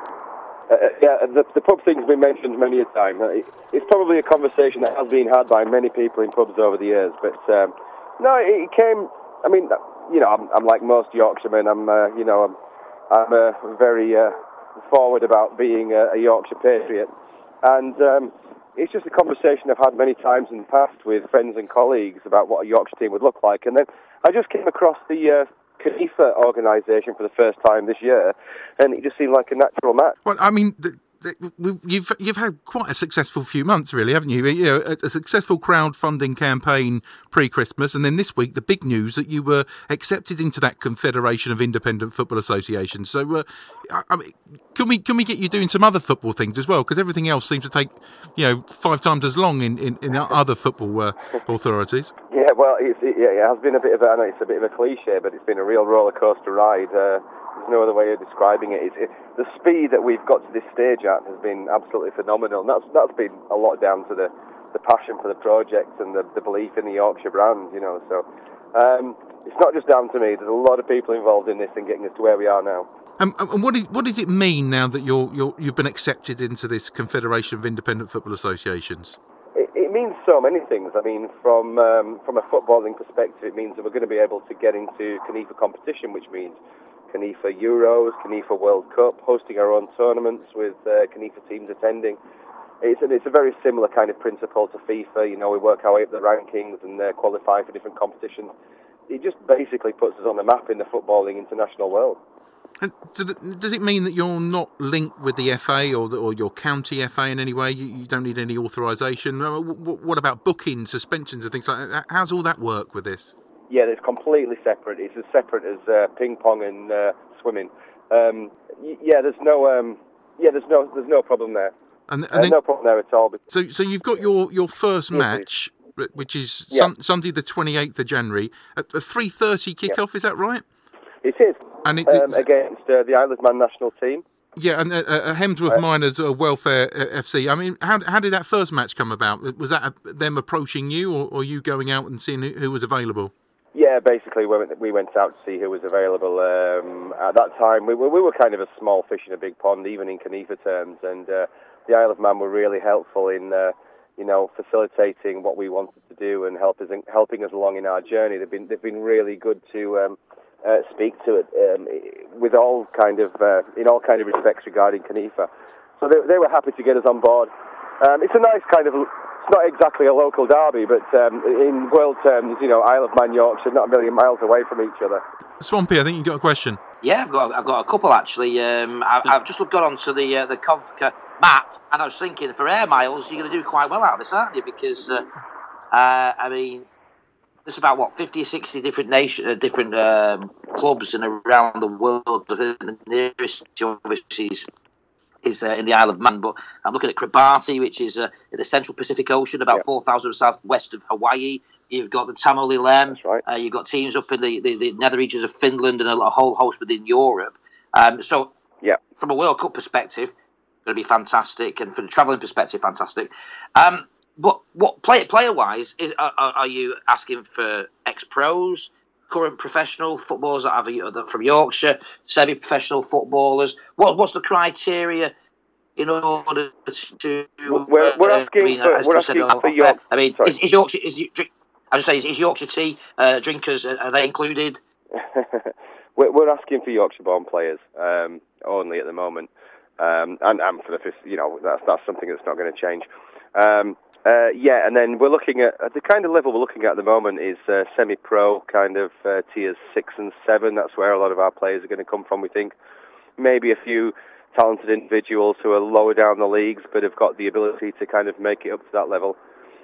Uh, yeah, the, the pub thing's been mentioned many a time. It, it's probably a conversation that has been had by many people in pubs over the years. But um, no, it came. I mean, you know, I'm, I'm like most Yorkshiremen. I'm, uh, you know, I'm, I'm uh, very uh, forward about being a, a Yorkshire patriot, and um, it's just a conversation I've had many times in the past with friends and colleagues about what a Yorkshire team would look like. And then I just came across the Uh, Canifa organisation for the first time this year, and it just seemed like a natural match. Well, I mean, the, the, you've you've had quite a successful few months, really, haven't you? You know, a, a successful crowdfunding campaign pre-Christmas, and then this week the big news that you were accepted into that Confederation of Independent Football Associations. So, uh, I, I mean, can we can we get you doing some other football things as well? Because everything else seems to take, you know, five times as long in in, in other football uh, authorities. Yeah, well, it's, it, yeah, it has been a bit of a, I know it's a bit of a cliche, but it's been a real roller coaster ride. Uh, there's no other way of describing it. It's, it. The speed that we've got to this stage at has been absolutely phenomenal, and that's that's been a lot down to the, the passion for the project and the, the belief in the Yorkshire brand, you know. So um, it's not just down to me. There's a lot of people involved in this and getting us to where we are now. Um, and what, is, what does it mean now that you're, you're you've been accepted into this Confederation of Independent Football Associations? It, it means so many things. I mean, from um, from a footballing perspective, it means that we're going to be able to get into Canifa competition, which means Canifa Euros, Canifa World Cup, hosting our own tournaments with uh, Canifa teams attending. It's a, it's a very similar kind of principle to FIFA. You know, we work our way up the rankings and uh, qualify for different competitions. It just basically puts us on the map in the footballing international world. And does it mean that you're not linked with the F A or the, or your county F A in any way? You, you don't need any authorisation? What about booking, suspensions and things like that? How's all that work with this? Yeah, it's completely separate. It's as separate as uh, ping pong and uh, swimming. Um, yeah, there's no, um, yeah, there's no, there's no problem there. And, and uh, then, no problem there at all. So, so you've got your, your first yeah, match, please. which is yeah. sun, Sunday the twenty-eighth of January at a three thirty kickoff. Yeah. Is that right? It is. And it, um, against uh, the Isle of Man national team. Yeah, and uh, uh, Hemsworth uh, Miners uh, Welfare uh, F C. I mean, how how did that first match come about? Was that a, them approaching you, or, or you going out and seeing who, who was available? Yeah, basically we went, we went out to see who was available. Um, at that time, we were, we were kind of a small fish in a big pond, even in Canifa terms, and uh, the Isle of Man were really helpful in, uh, you know, facilitating what we wanted to do and help us, helping us along in our journey. They've been they've been really good to um, uh, speak to it um, with all kind of uh, in all kind of respects regarding Canifa. So they, they were happy to get us on board. Um, it's a nice kind of. It's not exactly a local derby, but um, in world terms, you know, Isle of Man, Yorkshire, not a million miles away from each other. Swampy, I think you've got a question. Yeah, I've got I've got a couple actually. Um, I, I've just got onto the uh, the Convoca map, and I was thinking for air miles, you're going to do quite well out of this, aren't you? Because uh, uh, I mean, there's about what fifty or sixty different nation, uh, different um, clubs and around the world. The nearest to obviously is, is uh, in the Isle of Man, but I'm looking at Kiribati, which is uh, in the Central Pacific Ocean, about yep. four thousand southwest of Hawaii. You've got the Tamil Lem. Right. Uh, you've got teams up in the, the, the nether regions of Finland and a, a whole host within Europe. Um, so, yep. from a World Cup perspective, going to be fantastic, and from a travelling perspective, fantastic. Um, but what play, player-wise, is, are, are you asking for ex-pros, current professional footballers that have from Yorkshire, semi-professional footballers? What, what's the criteria in order to? We're, we're asking uh, I mean, for, we're asking for Yorkshire. I mean, is, is Yorkshire? Is, I just say, is, is Yorkshire tea uh, drinkers? Are they included? we're, we're asking for Yorkshire-born players um, only at the moment, um, and, and for the you know that's that's something that's not going to change. Um, Uh, yeah, and then we're looking at, at the kind of level we're looking at at the moment is uh, semi-pro kind of uh, tiers six and seven. That's where a lot of our players are going to come from. We think maybe a few talented individuals who are lower down the leagues but have got the ability to kind of make it up to that level.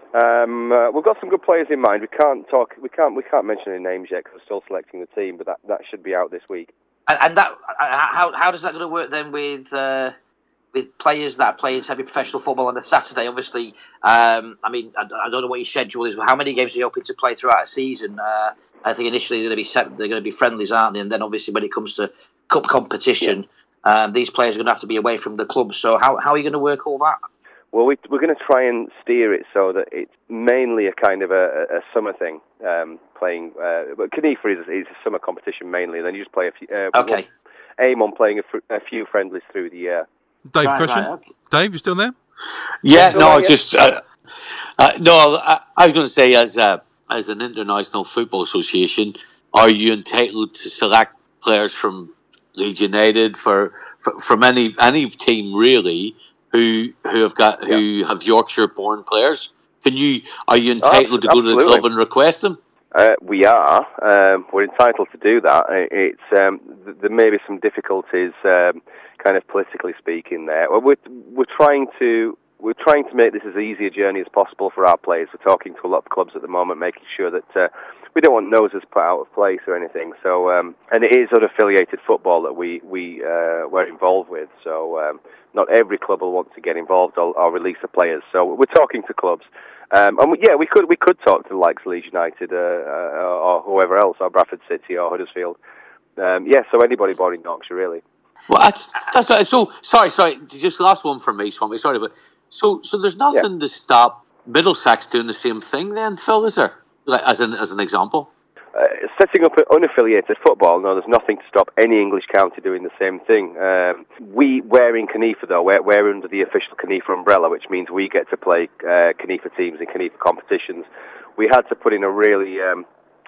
Um, uh, we've got some good players in mind. We can't talk. We can't. We can't mention any names yet because we're still selecting the team. But that, that should be out this week. And, and that how how does that going to work then with uh, with players that are playing semi-professional football on a Saturday? Obviously, um, I mean, I, I don't know what your schedule is. How many games are you hoping to play throughout a season? Uh, I think initially they're going to be set, they're going to be friendlies, aren't they? And then obviously when it comes to cup competition, yeah. um, these players are going to have to be away from the club. So how how are you going to work all that? Well, we, we're going to try and steer it so that it's mainly a kind of a, a summer thing. Um, playing, uh, but Canifa is, is a summer competition mainly. And then you just play a few. Uh, okay. Aim on playing a, fr- a few friendlies through the year. Dave, right, question. Right, okay. Dave, you still there? Yeah, still no, there, yeah? just uh, uh, no. I, I was going to say, as a, as an international football association, are you entitled to select players from Leeds United for, for from any any team really? Who who have got who yeah. have Yorkshire-born players? Can you are you entitled oh, to go absolutely. to the club and request them? Uh, we are. Um, we're entitled to do that. It's um, th- there may be some difficulties, um, kind of politically speaking. There, we're we're trying to we're trying to make this as easy a journey as possible for our players. We're talking to a lot of clubs at the moment, making sure that uh, we don't want noses put out of place or anything. So, um, and it is unaffiliated football that we we uh, we're involved with. So. Um, Not every club will want to get involved or, or release the players. So we're talking to clubs, um, and we, yeah, we could we could talk to the likes of Leeds United uh, uh, or whoever else, or Bradford City or Huddersfield. Um, yeah, so anybody born in Yorkshire, really. Well, that's that's right. So sorry, sorry. Just last one from me, Swampy. Sorry, but so so there's nothing yeah. to stop Middlesex doing the same thing, then, Phil? Is there? Like, as an as an example. Uh, setting up an unaffiliated football, no, there's nothing to stop any English county doing the same thing. Um, we, we're in Canifa, though, we're, we're under the official Canifa umbrella, which means we get to play uh, Canifa teams in Canifa competitions. We had to put in a really um,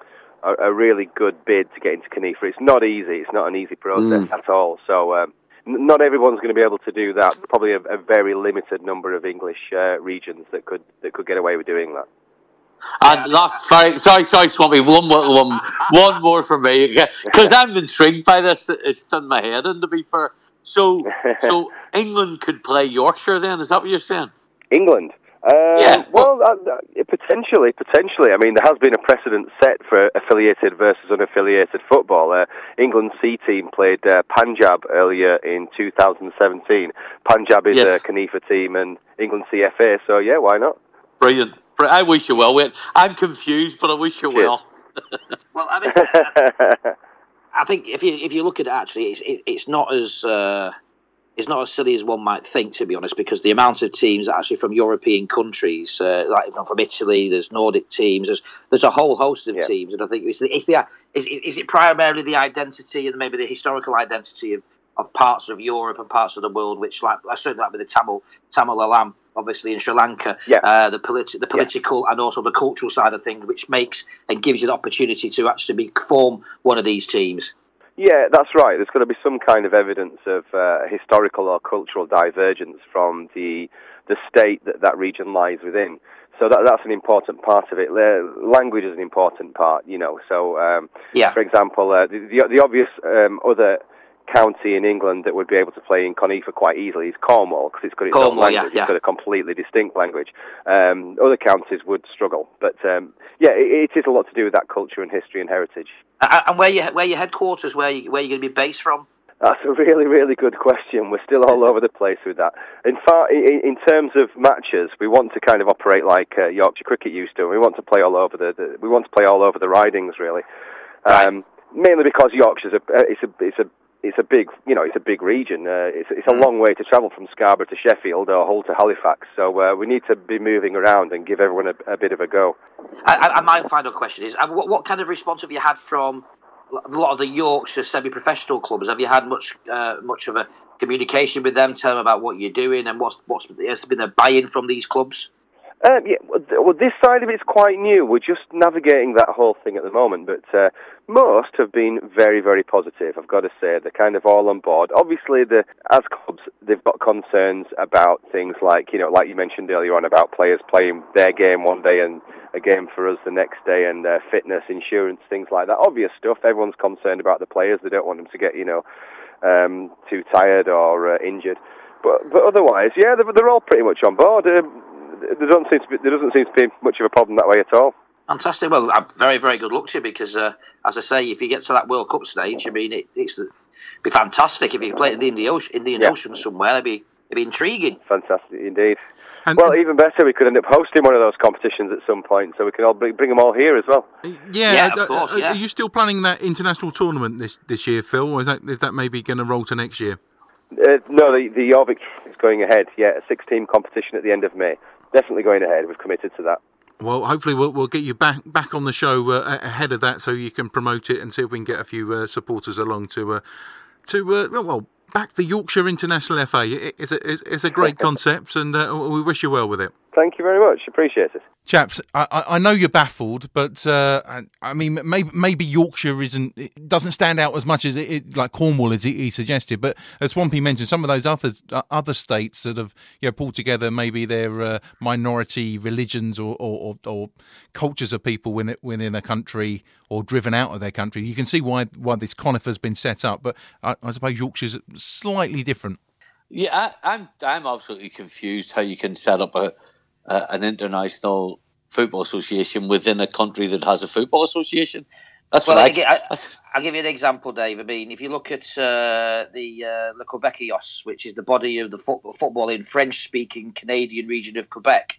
a, a really good bid to get into Canifa. It's not easy. It's not an easy process mm. at all. So um, n- not everyone's going to be able to do that. Probably a, a very limited number of English uh, regions that could that could get away with doing that. And last, sorry, sorry, sorry, Swampy. One more, one, one more from me, because I'm intrigued by this. It's done my head in, to be fair. So, so England could play Yorkshire then? Is that what you're saying? England? Uh, yeah. Well, uh, uh, potentially, potentially. I mean, there has been a precedent set for affiliated versus unaffiliated football. Uh, England's C team played uh, Punjab earlier in two thousand seventeen. Punjab is yes. a Canifa team, and England C F A. So, yeah, why not? Brilliant. I wish you well. Wait, I'm confused, but I wish you well. Well, I mean, I, I think if you if you look at it, actually, it's it, it's not as uh, it's not as silly as one might think, to be honest, because the amount of teams actually from European countries, uh, like from Italy, there's Nordic teams, there's there's a whole host of yeah. teams, and I think it's the, it's the is, is it primarily the identity and maybe the historical identity of, of parts of Europe and parts of the world, which like I certainly like with the Tamil Tamil Alam. Obviously in Sri Lanka, yeah. uh, the, politi- the political yeah. and also the cultural side of things, which makes and gives you the opportunity to actually be, form one of these teams. Yeah, that's right. There's going to be some kind of evidence of uh, historical or cultural divergence from the the state that that region lies within. So that that's an important part of it. Language is an important part, you know. So, um, yeah. for example, uh, the, the the obvious um, other county in England that would be able to play in Canifa quite easily is Cornwall, because it's got its Cornwall, own language. Yeah, yeah. It's got a completely distinct language. Um, other counties would struggle, but um, yeah, it, it is a lot to do with that culture and history and heritage. Uh, and where you where your headquarters, where you, where you going to be based from? That's a really, really good question. We're still all over the place with that. In fact, in, in terms of matches, we want to kind of operate like uh, Yorkshire Cricket used to. We want to play all over the, the we want to play all over the ridings, really. Um, right. Mainly because Yorkshire's a it's a it's a It's a big, you know, it's a big region. Uh, it's it's a long way to travel from Scarborough to Sheffield or Hull to Halifax. So uh, we need to be moving around and give everyone a, a bit of a go. And, and my final question is: what, what kind of response have you had from a lot of the Yorkshire semi-professional clubs? Have you had much uh, much of a communication with them, tell them about what you're doing, and what's what's has been the buy-in from these clubs? Um, yeah, well, this side of it's quite new. We're just navigating that whole thing at the moment, but uh, most have been very, very positive. I've got to say, they're kind of all on board. Obviously, the as clubs, they've got concerns about things like, you know, like you mentioned earlier on about players playing their game one day and a game for us the next day, and uh, fitness, insurance, things like that. Obvious stuff. Everyone's concerned about the players. They don't want them to get, you know, um, too tired or uh, injured. But but otherwise, yeah, they're, they're all pretty much on board. Uh, there doesn't seem to be there doesn't seem to be much of a problem that way at all. Fantastic. Well, uh, very, very good luck to you because, uh, as I say, if you get to that World Cup stage, I mean, it, it's it'd be fantastic if you play in the Indian Ocean, Indian yeah. Ocean somewhere. It'd be it'd be intriguing. Fantastic indeed. And, well, and, even better, we could end up hosting one of those competitions at some point, so we can all bring, bring them all here as well. Yeah, yeah uh, of course. Yeah. Are you still planning that international tournament this this year, Phil, or is that is that maybe going to roll to next year? Uh, no, the the Jorvik is going ahead. Yeah, a six-team competition at the end of May. Definitely going ahead. We've committed to that. Well, hopefully we'll we'll get you back back on the show uh, ahead of that, so you can promote it and see if we can get a few uh, supporters along to uh, to uh, well back the Yorkshire International F A. It's a it's a great concept, and uh, we wish you well with it. Thank you very much. Appreciate it. Chaps, I, I know you're baffled, but uh, I, I mean, maybe maybe Yorkshire isn't it doesn't stand out as much as it, it like Cornwall, as he, he suggested. But as Swampy mentioned, some of those other uh, other states that have you know, pulled together maybe their uh, minority religions or, or, or, or cultures of people within, within a country or driven out of their country. You can see why why this conifer's been set up, but I, I suppose Yorkshire's slightly different. Yeah, I, I'm I'm absolutely confused how you can set up a. Uh, an international football association within a country that has a football association. That's well, what I, I, I, I'll give you an example, Dave. I mean, if you look at uh, the uh, Le Québécois, which is the body of the football, football in French-speaking Canadian region of Quebec.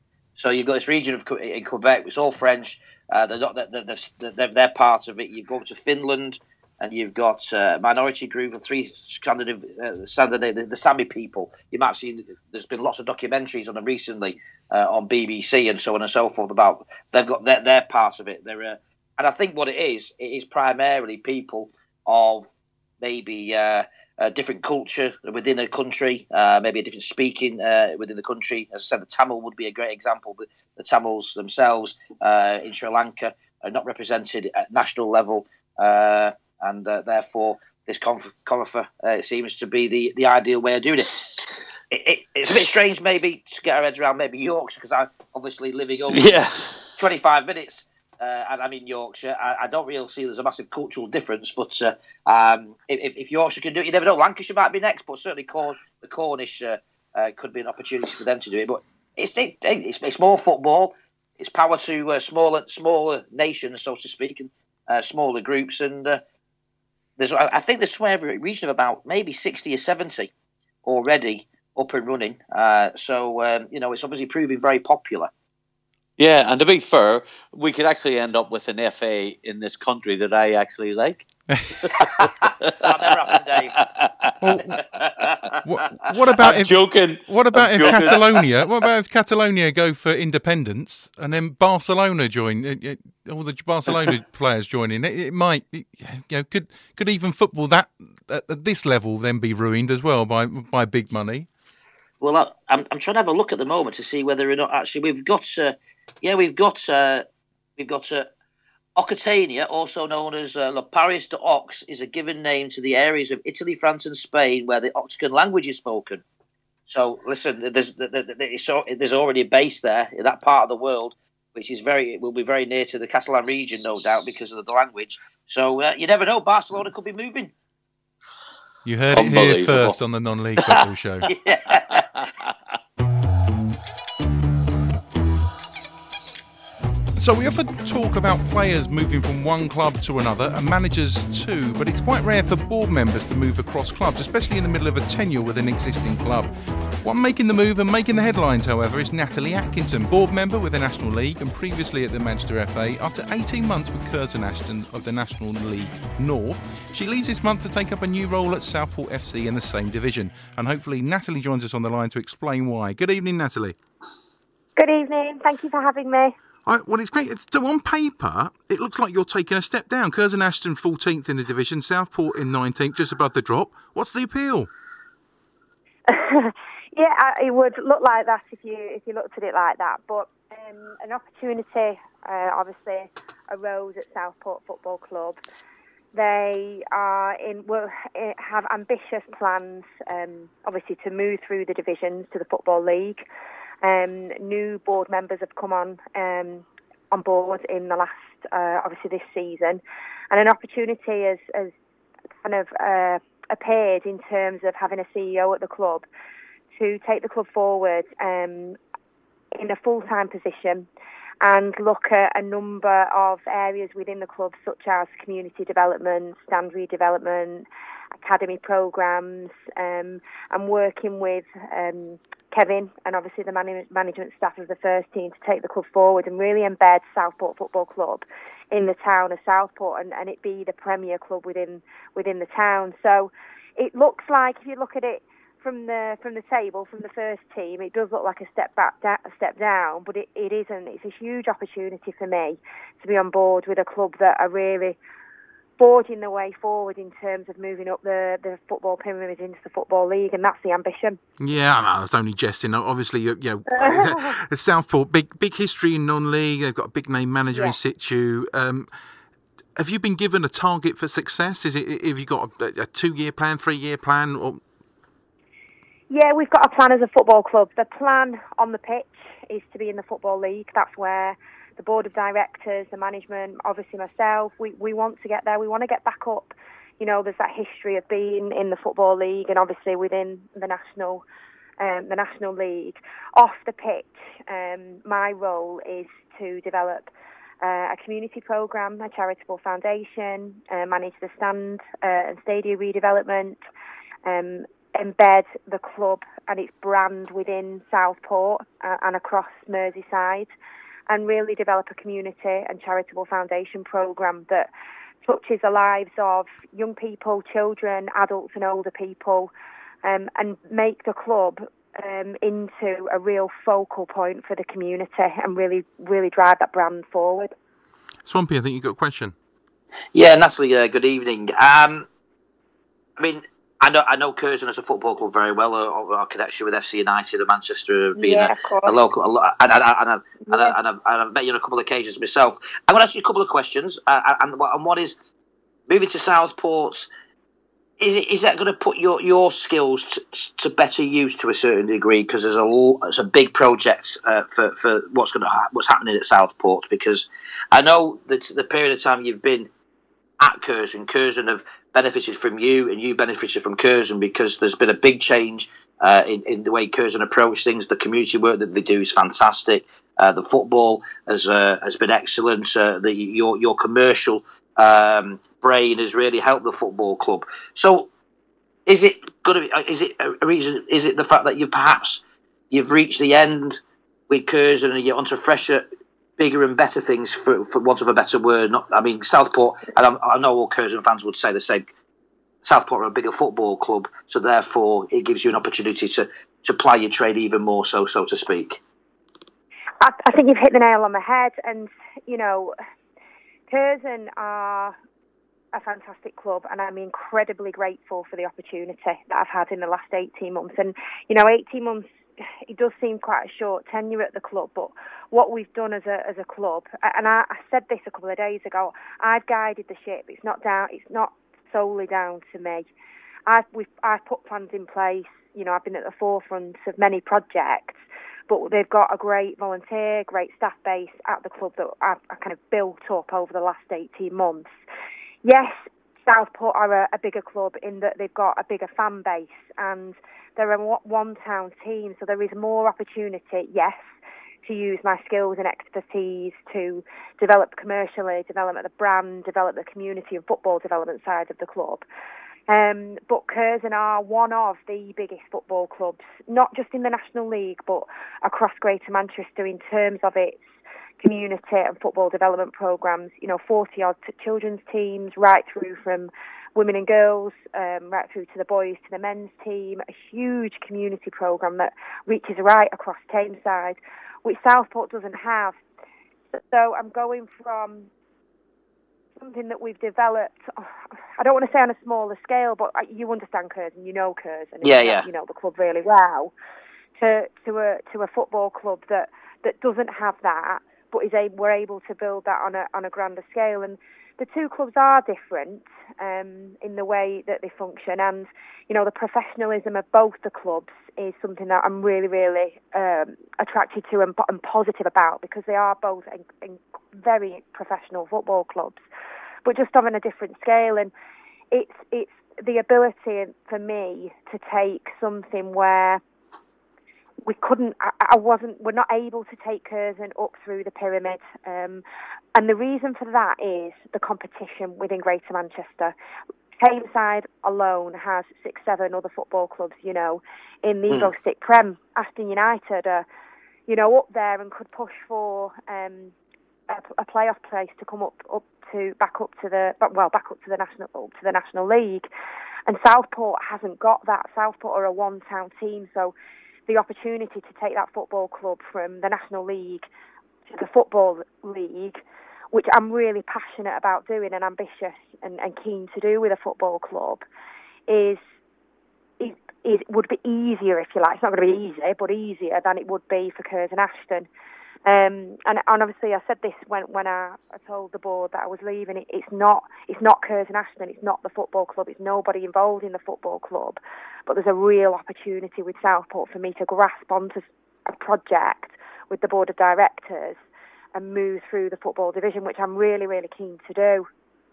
So you've got this region of in Quebec, it's all French. Uh, they're not they're, they're, they're part of it. You go to Finland, and you've got a minority group of three Scandinavian, uh, Scandinavian, the, the Sami people. You might see there's been lots of documentaries on them recently uh, on B B C and so on and so forth about they've got their, their part of it. They're, uh, and I think what it is, it is primarily people of maybe uh, a different culture within a country, uh, maybe a different speaking uh, within the country. As I said, the Tamil would be a great example, but the Tamils themselves uh, in Sri Lanka are not represented at national level. Uh, And uh, therefore, this conifer uh, seems to be the, the ideal way of doing it. It, it. It's a bit strange, maybe, to get our heads around maybe Yorkshire, because I'm obviously living over yeah. twenty-five minutes, uh, and I'm in Yorkshire. I, I don't really see there's a massive cultural difference, but uh, um, if, if Yorkshire can do it, you never know. Lancashire might be next, but certainly Corn, the Cornish uh, uh, could be an opportunity for them to do it. But it's it, it's, it's more football. It's power to uh, smaller smaller nations, so to speak, and uh, smaller groups, and. Uh, There's, I think there's somewhere a region of about maybe sixty or seventy already up and running. Uh, so, um, you know, it's obviously proving very popular. Yeah, and to be fair, we could actually end up with an F A in this country that I actually like. That never happened, Dave. Well, what, what about I'm if joking. What about I'm if joking. Catalonia? What about if Catalonia go for independence and then Barcelona join? uh, uh, All the Barcelona players join in. It, it might, it, you know, could could even football that at, at this level then be ruined as well by by big money. Well, I, I'm I'm trying to have a look at the moment to see whether or not actually we've got, uh, yeah, we've got uh, we've got. Uh, Occitania, also known as uh, Le Paris de Ox, is a given name to the areas of Italy, France, and Spain where the Occitan language is spoken. So, listen, there's there's already a base there in that part of the world, which is very will be very near to the Catalan region, no doubt, because of the language. So, uh, you never know. Barcelona could be moving. You heard it here first on the non-league football show. Yeah. So we often talk about players moving from one club to another and managers too, but it's quite rare for board members to move across clubs, especially in the middle of a tenure with an existing club. One making the move and making the headlines, however, is Natalie Atkinson, board member with the National League and previously at the Manchester F A. After eighteen months with Curzon Ashton of the National League North, she leaves this month to take up a new role at Southport F C in the same division. And hopefully Natalie joins us on the line to explain why. Good evening, Natalie. Good evening. Thank you for having me. I, well, it's great. So on paper, it looks like you're taking a step down. Curzon Ashton fourteenth in the division, Southport in nineteenth, just above the drop. What's the appeal? Yeah, it would look like that if you if you looked at it like that. But um, an opportunity uh, obviously arose at Southport Football Club. They are in will have ambitious plans, um, obviously, to move through the divisions to the Football League. Um, new board members have come on um, on board in the last, uh, obviously, this season, and an opportunity has, has kind of uh, appeared in terms of having a C E O at the club to take the club forward um, in a full-time position and look at a number of areas within the club, such as community development, stand redevelopment, academy programmes, um, and working with um, Kevin and obviously the man- management staff of the first team to take the club forward and really embed Southport Football Club in the town of Southport and, and it be the premier club within within the town. So it looks like, if you look at it from the from the table, from the first team, it does look like a step back, da- a step down, but it, it isn't. It's a huge opportunity for me to be on board with a club that are really forging the way forward in terms of moving up the, the football pyramid into the Football League, and that's the ambition. Yeah, I, know, I was only jesting. Obviously, you, you know, Southport, big big history in non-league. They've got a big name manager yeah. in situ. Um, have you been given a target for success? Is it? Have you got a, a two-year plan, three-year plan, or? Yeah, we've got a plan as a football club. The plan on the pitch is to be in the Football League. That's where the board of directors, the management, obviously myself, we, we want to get there. We want to get back up. You know, there's that history of being in the Football League and obviously within the national um, the National League. Off the pitch, um, my role is to develop uh, a community programme, a charitable foundation, uh, manage the stand uh, and stadium redevelopment, um, embed the club and its brand within Southport uh, and across Merseyside, and really develop a community and charitable foundation programme that touches the lives of young people, children, adults and older people, um, and make the club um, into a real focal point for the community and really, really drive that brand forward. Swampy, I think you've got a question. Yeah, Natalie, uh, good evening. Um, I mean, I know I know Curzon as a football club very well. Our, our connection with F C United of Manchester, being yeah, a, a local, a, and, and, and, and, yeah. and, and, I've, and I've met you on a couple of occasions myself. I'm going to ask you a couple of questions, uh, and, and one is, moving to Southport, is it is that going to put your, your skills to, to better use to a certain degree? Because there's a there's a big project uh, for for what's going to ha- what's happening at Southport. Because I know that the period of time you've been at Curzon, Curzon have benefited from you and you benefited from Curzon, because there's been a big change uh, in, in the way Curzon approach things. The community work that they do is fantastic. Uh, the football has uh, has been excellent. Uh, the, your your commercial um, brain has really helped the football club. So, is it going to be? Is it a reason? Is it the fact that you perhaps you've reached the end with Curzon and you're onto fresher, bigger and better things, for, for want of a better word? Not, I mean, Southport, and I'm, I know all Curzon fans would say the same. Southport are a bigger football club, so therefore it gives you an opportunity to, to ply your trade even more, so so to speak. I, I think you've hit the nail on the head, and you know, Curzon are a fantastic club, and I'm incredibly grateful for the opportunity that I've had in the last eighteen months. And you know, eighteen months, it does seem quite a short tenure at the club, but what we've done as a as a club, and I, I said this a couple of days ago, I've guided the ship. It's not down. It's not solely down to me. I've we've I've put plans in place. You know, I've been at the forefront of many projects, but they've got a great volunteer, great staff base at the club that I've, I've kind of built up over the last eighteen months. Yes, Southport are a, a bigger club in that they've got a bigger fan base and they're a one-town team, so there is more opportunity, yes, to use my skills and expertise to develop commercially, develop the brand, develop the community and football development side of the club. Um, but Curzon are one of the biggest football clubs, not just in the National League, but across Greater Manchester in terms of its community and football development programmes. You know, forty odd children's teams, right through from women and girls, um, right through to the boys, to the men's team, a huge community programme that reaches right across Tameside, which Southport doesn't have. So I'm going from something that we've developed, I don't want to say on a smaller scale, but you understand Curzon, you know Curzon, yeah, you know, yeah. you know the club really well, to to a to a football club that, that doesn't have that, but is able, we're able to build that on a on a grander scale. And the two clubs are different um, in the way that they function, and you know the professionalism of both the clubs is something that I'm really, really um, attracted to and, and positive about, because they are both in, in very professional football clubs, but just on a different scale. And it's it's the ability for me to take something where we couldn't, I, I wasn't, we're not able to take Curzon up through the pyramid. Um, and the reason for that is the competition within Greater Manchester. Tameside alone has six, seven other football clubs, you know, in the mm. Evo Stick Prem. Aston United are, you know, up there and could push for um, a, a playoff place to come up, up to back up to the well, back up to the national up to the National League. And Southport hasn't got that. Southport are a one-town team, so the opportunity to take that football club from the National League to the Football League, which I'm really passionate about doing and ambitious and, and keen to do with a football club, is it, it would be easier, if you like. It's not going to be easy, but easier than it would be for Curzon Ashton. Um, and, and obviously, I said this when when I, I told the board that I was leaving. It, it's not it's not Curzon Ashton. It's not the football club. It's nobody involved in the football club. But there's a real opportunity with Southport for me to grasp onto a project with the board of directors and move through the football division, which I'm really, really keen to do.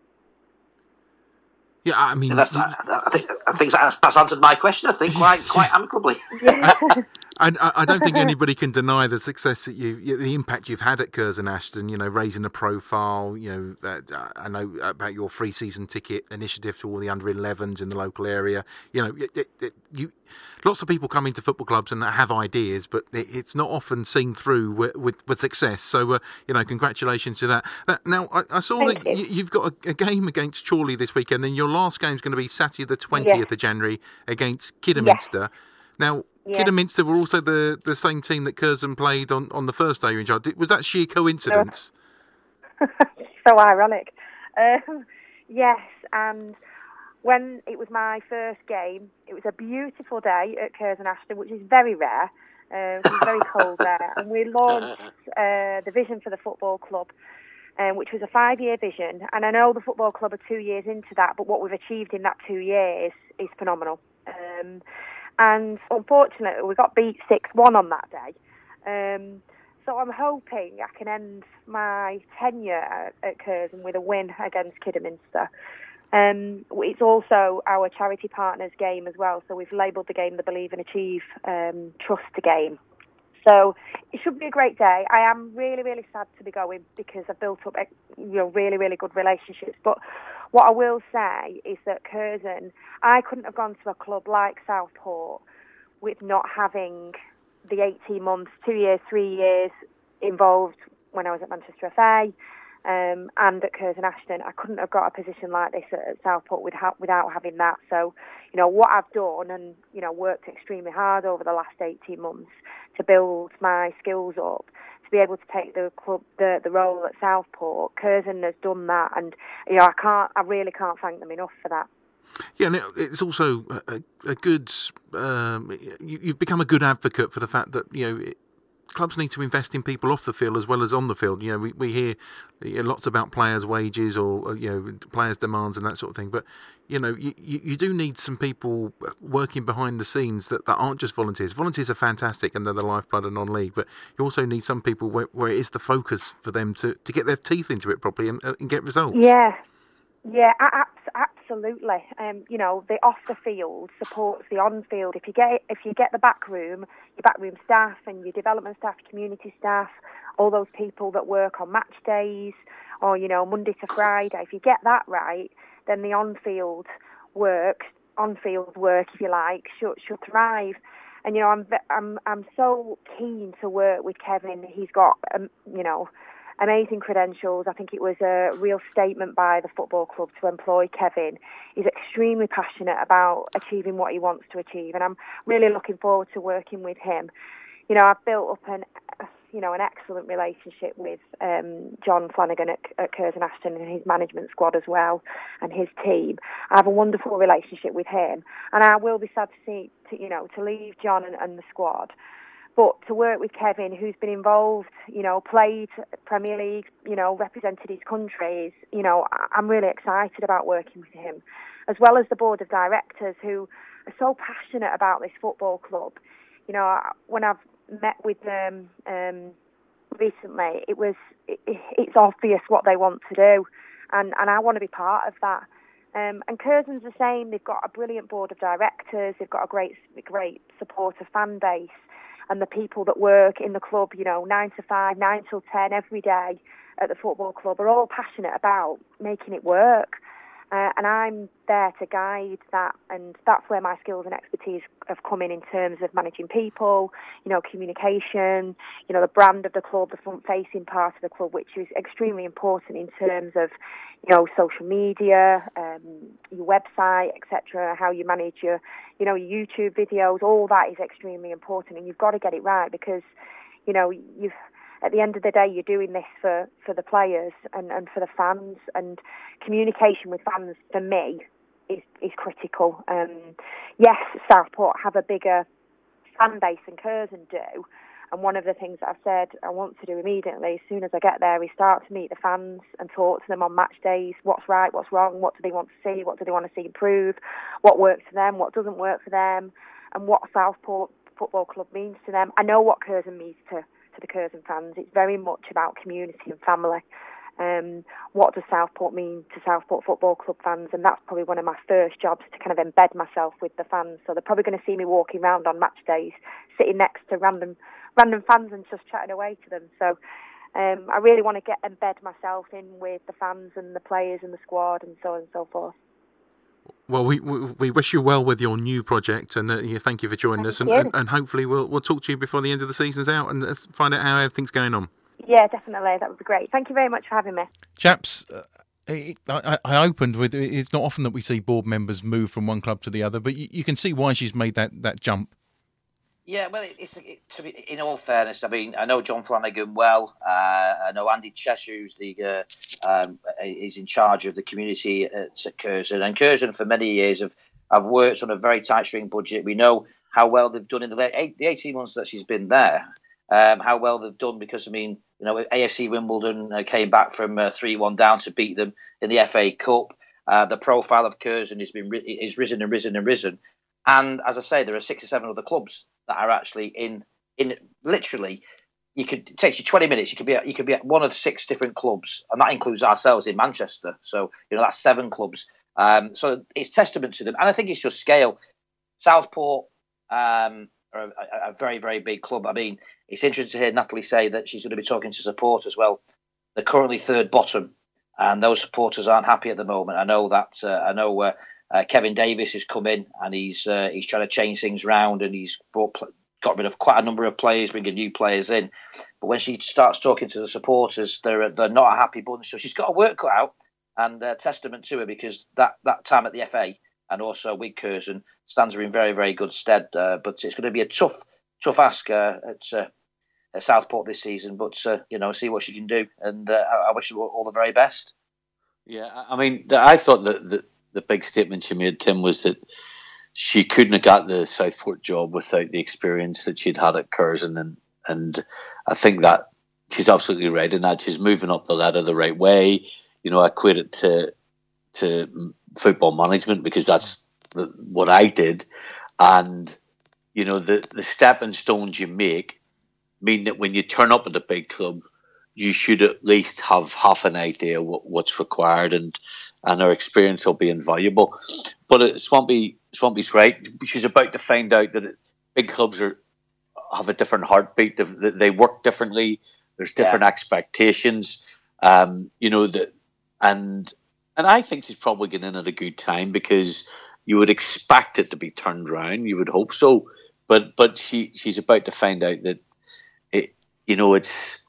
Yeah, I mean, that's, I, I think I think that's, that's answered my question. I think quite quite amicably. Yeah. I, I don't think anybody can deny the success that you, the impact you've had at Curzon Ashton. You know, raising the profile. You know, that, uh, I know about your free season ticket initiative to all the under elevens in the local area. You know, it, it, it, you lots of people come into football clubs and have ideas, but it, it's not often seen through with with, with success. So, uh, you know, congratulations to that. that now, I, I saw Thank that you. you. you've got a, a game against Chorley this weekend, and your last game is going to be Saturday the twentieth Yes. of January against Kidderminster. Yes. Now, Yeah. Kidderminster were also the, the same team that Curzon played on, on the first day you're in charge. Was that sheer coincidence? So ironic. Um, yes, and when it was my first game, it was a beautiful day at Curzon Ashton, which is very rare. Uh, it was very cold there, and we launched uh, the vision for the football club, um, which was a five-year vision. And I know the football club are two years into that, but what we've achieved in that two years is phenomenal. Um, And unfortunately, we got beat six one on that day. Um, so I'm hoping I can end my tenure at, at Curzon with a win against Kidderminster. Um, it's also our charity partners game as well. So we've labelled the game the Believe and Achieve um, Trust game. So it should be a great day. I am really, really sad to be going because I've built up, you know, really, really good relationships. But what I will say is that Curzon, I couldn't have gone to a club like Southport with not having the eighteen months, two years, three years involved when I was at Manchester F A um, and at Curzon Ashton. I couldn't have got a position like this at, at Southport without, without having that. So, you know, what I've done and, you know, worked extremely hard over the last eighteen months to build my skills up, to be able to take the club, the, the role at Southport. Curzon has done that, and you know I can't, I really can't thank them enough for that. Yeah, and it's also a, a good. Um, you, you've become a good advocate for the fact that you know it, clubs need to invest in people off the field as well as on the field. You know, we we hear lots about players' wages or you know players' demands and that sort of thing, but you know you, you do need some people working behind the scenes that, that aren't just volunteers. Volunteers are fantastic and they're the lifeblood of non-league, but you also need some people where, where it is the focus for them to, to get their teeth into it properly and, and get results. Yeah. Yeah, absolutely. Um, you know, the off the field supports the on field. If you get if you get the back room, your back room staff and your development staff, community staff, all those people that work on match days or you know Monday to Friday. If you get that right, then the on field work, on field work, if you like, should should thrive. And you know, I'm I'm I'm so keen to work with Kevin. He's got um, you know. amazing credentials. I think it was a real statement by the football club to employ Kevin. He's extremely passionate about achieving what he wants to achieve, and I'm really looking forward to working with him. You know, I've built up an, you know, an excellent relationship with um, John Flanagan at, at Curzon Ashton and his management squad as well, and his team. I have a wonderful relationship with him, and I will be sad to see, to, you know, to leave John and, and the squad. But to work with Kevin, who's been involved, you know, played Premier League, you know, represented his countries, you know, I'm really excited about working with him, as well as the board of directors who are so passionate about this football club. You know, when I've met with them um, recently, it was it, it's obvious what they want to do, and, and I want to be part of that. Um, and Curzon's the same. They've got a brilliant board of directors. They've got a great, great supporter fan base. And the people that work in the club, you know, nine to five, nine till ten every day at the football club are all passionate about making it work. Uh, and I'm there to guide that, and that's where my skills and expertise have come in in terms of managing people, you know, communication, you know, the brand of the club, the front-facing part of the club, which is extremely important in terms of, you know, social media, um, your website, et cetera, how you manage your, you know, your YouTube videos. All that is extremely important, and you've got to get it right because, you know, you've. At the end of the day, you're doing this for, for the players and, and for the fans, and communication with fans, for me, is, is critical. Um, yes, Southport have a bigger fan base than Curzon do, and one of the things that I've said I want to do immediately, as soon as I get there, is start to meet the fans and talk to them on match days. What's right, what's wrong, what do they want to see, what do they want to see improve, what works for them, what doesn't work for them, and what Southport Football Club means to them. I know what Curzon means to to the Curzon fans. It's very much about community and family. Um, what does Southport mean to Southport Football Club fans? And that's probably one of my first jobs, to kind of embed myself with the fans. So they're probably going to see me walking around on match days, sitting next to random random fans and just chatting away to them. So um, I really want to get embed myself in with the fans and the players and the squad and so on and so forth. Well, we, we we wish you well with your new project, and uh, yeah, thank you for joining Thank us. And, you. and, and hopefully we'll we'll talk to you before the end of the season's out, and let's find out how everything's going on. Yeah, definitely. That would be great. Thank you very much for having me. Chaps, uh, it, I, I opened with, it's not often that we see board members move from one club to the other, but you, you can see why she's made that, that jump. Yeah, well, it's it, to be, in all fairness, I mean, I know John Flanagan well. Uh, I know Andy Cheshire, who's the uh, um, is in charge of the community at, at Curzon, and Curzon for many years have, have worked on a very tight string budget. We know how well they've done in the eight, the eighteen months that she's been there. Um, how well they've done, because I mean, you know, A F C Wimbledon uh, came back from uh, three one down to beat them in the F A Cup. Uh, the profile of Curzon has been is risen and risen and risen. And as I say, there are six or seven other clubs that are actually in in literally. You could it takes you twenty minutes. You could be at, you could be at one of six different clubs, and that includes ourselves in Manchester. So you know that's seven clubs. Um, so it's testament to them, and I think it's just scale. Southport um, are a, a very very big club. I mean, it's interesting to hear Natalie say that she's going to be talking to support as well. They're currently third bottom, and those supporters aren't happy at the moment. I know that. Uh, I know. Uh, Uh, Kevin Davis has come in, and he's uh, he's trying to change things around, and he's brought, got rid of quite a number of players, bringing new players in. But when she starts talking to the supporters, they're they're not a happy bunch. So she's got a work cut out, and uh, testament to her, because that, that time at the F A and also with Curzon stands her in very very good stead. Uh, but it's going to be a tough tough ask uh, at, uh, at Southport this season. But uh, you know, see what she can do, and uh, I, I wish her all the very best. Yeah, I mean, I thought that the, the big statement she made, Tim, was that she couldn't have got the Southport job without the experience that she'd had at Curzon, and and I think that she's absolutely right in that. She's moving up the ladder the right way. You know, I equate it to to football management, because that's the, what I did, and you know, the the stepping stones you make mean that when you turn up at a big club, you should at least have half an idea what, what's required, and and her experience will be invaluable. But uh, Swampy, Swampy's right. She's about to find out that it, big clubs are have a different heartbeat. They, they work differently. There's different yeah. expectations. Um, you know that, and and I think she's probably getting in at a good time, because you would expect it to be turned around. You would hope so. But but she she's about to find out that it, you know, it's.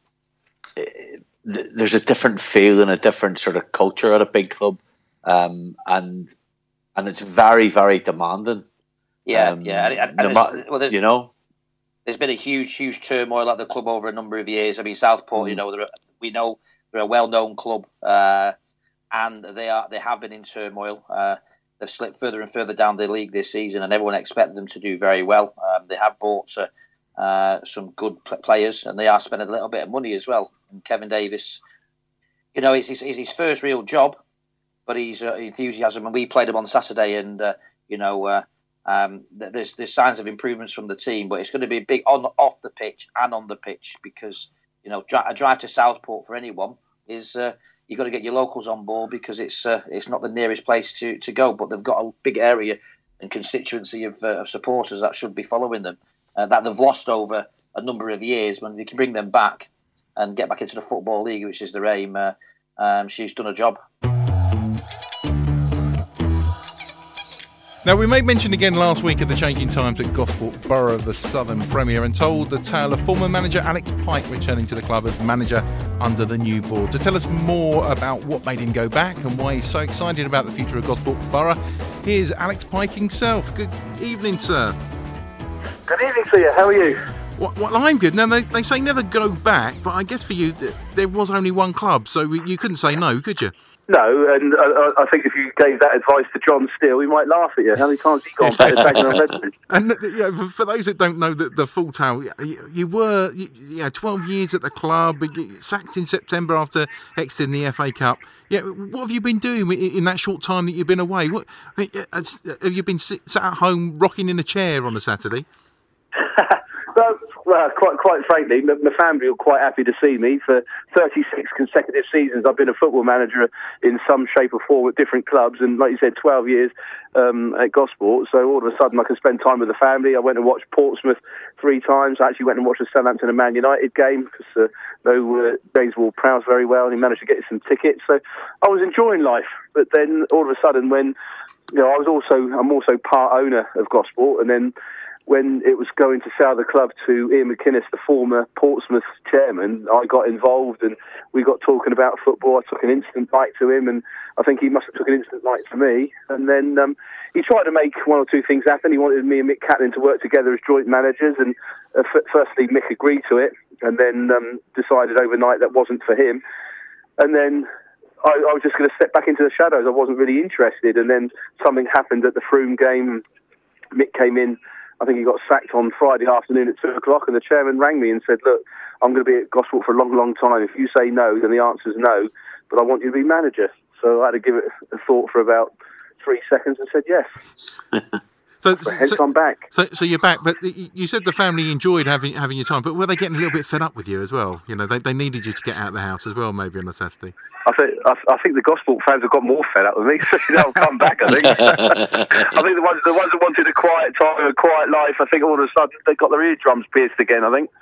It, there's a different feel and a different sort of culture at a big club, um, and and it's very very demanding. Yeah, um, yeah. And, and no ma- well, you know, there's been a huge huge turmoil at the club over a number of years. I mean, Southport, mm. you know, they're a, we know they're a well-known club, uh, and they are they have been in turmoil. Uh, they've slipped further and further down the league this season, and everyone expected them to do very well. Um, they have bought Uh, Uh, some good pl- players, and they are spending a little bit of money as well. And Kevin Davis, you know, it's his, it's his first real job, but he's uh, enthusiasm. And we played him on Saturday, and uh, you know, uh, um, there's there's signs of improvements from the team, but it's going to be big on off the pitch and on the pitch, because you know, dri- a drive to Southport for anyone is uh, you've got to get your locals on board because it's uh, it's not the nearest place to, to go, but they've got a big area and constituency of, uh, of supporters that should be following them, uh, that they've lost over a number of years. When they can bring them back and get back into the Football League, which is their aim, uh, um, she's done a job. Now, we made mention again last week of the changing times at Gosport Borough, the Southern Premier, and told the tale of former manager Alex Pike returning to the club as manager under the new board. To tell us more about what made him go back and why he's so excited about the future of Gosport Borough, here's Alex Pike himself. Good evening, sir. Good evening to you. How are you? Well, well I'm good. Now, they, they say never go back, but I guess for you, there was only one club, so you couldn't say no, could you? No, and uh, I think if you gave that advice to John Steele, he might laugh at you. How many times has he gone back to Dagenham Redbridge? And you know, for those that don't know the, the full tale, you, you were you, you know, twelve years at the club, you sacked in September after exiting the F A Cup. Yeah, what have you been doing in that short time that you've been away? What have you been sat at home rocking in a chair on a Saturday? Well, well, quite quite frankly, my family were quite happy to see me. For thirty-six consecutive seasons, I've been a football manager in some shape or form at different clubs, and like you said, twelve years um, at Gosport. So all of a sudden, I can spend time with the family. I went and watched Portsmouth three times. I actually went and watched the Southampton and Man United game because uh, know uh, James Ward-Prowse very well, and he managed to get some tickets. So I was enjoying life. But then all of a sudden, when you know, I was also I'm also part owner of Gosport, and then when it was going to sell the club to Ian McInnes, the former Portsmouth chairman, I got involved and we got talking about football. I took an instant like to him, and I think he must have took an instant like to me. And then um, he tried to make one or two things happen. He wanted me and Mick Catlin to work together as joint managers, and uh, f- firstly Mick agreed to it, and then um, decided overnight that wasn't for him. And then I, I was just going to step back into the shadows. I wasn't really interested. And then something happened at the Frome game. Mick came in. I think he got sacked on Friday afternoon at two o'clock, and the chairman rang me and said, look, I'm going to be at Gosport for a long, long time. If you say no, then the answer's no, but I want you to be manager. So I had to give it a thought for about three seconds and said yes. So, so hence so, I'm back. So, so you're back, but you said the family enjoyed having having your time, but were they getting a little bit fed up with you as well? You know, they they needed you to get out of the house as well, maybe on a Saturday. I think I, I think the Gosport fans have got more fed up with me, so they'll come back. I think. I think the ones the ones that wanted a quiet time, a quiet life, I think all of a sudden they got their eardrums pierced again. I think.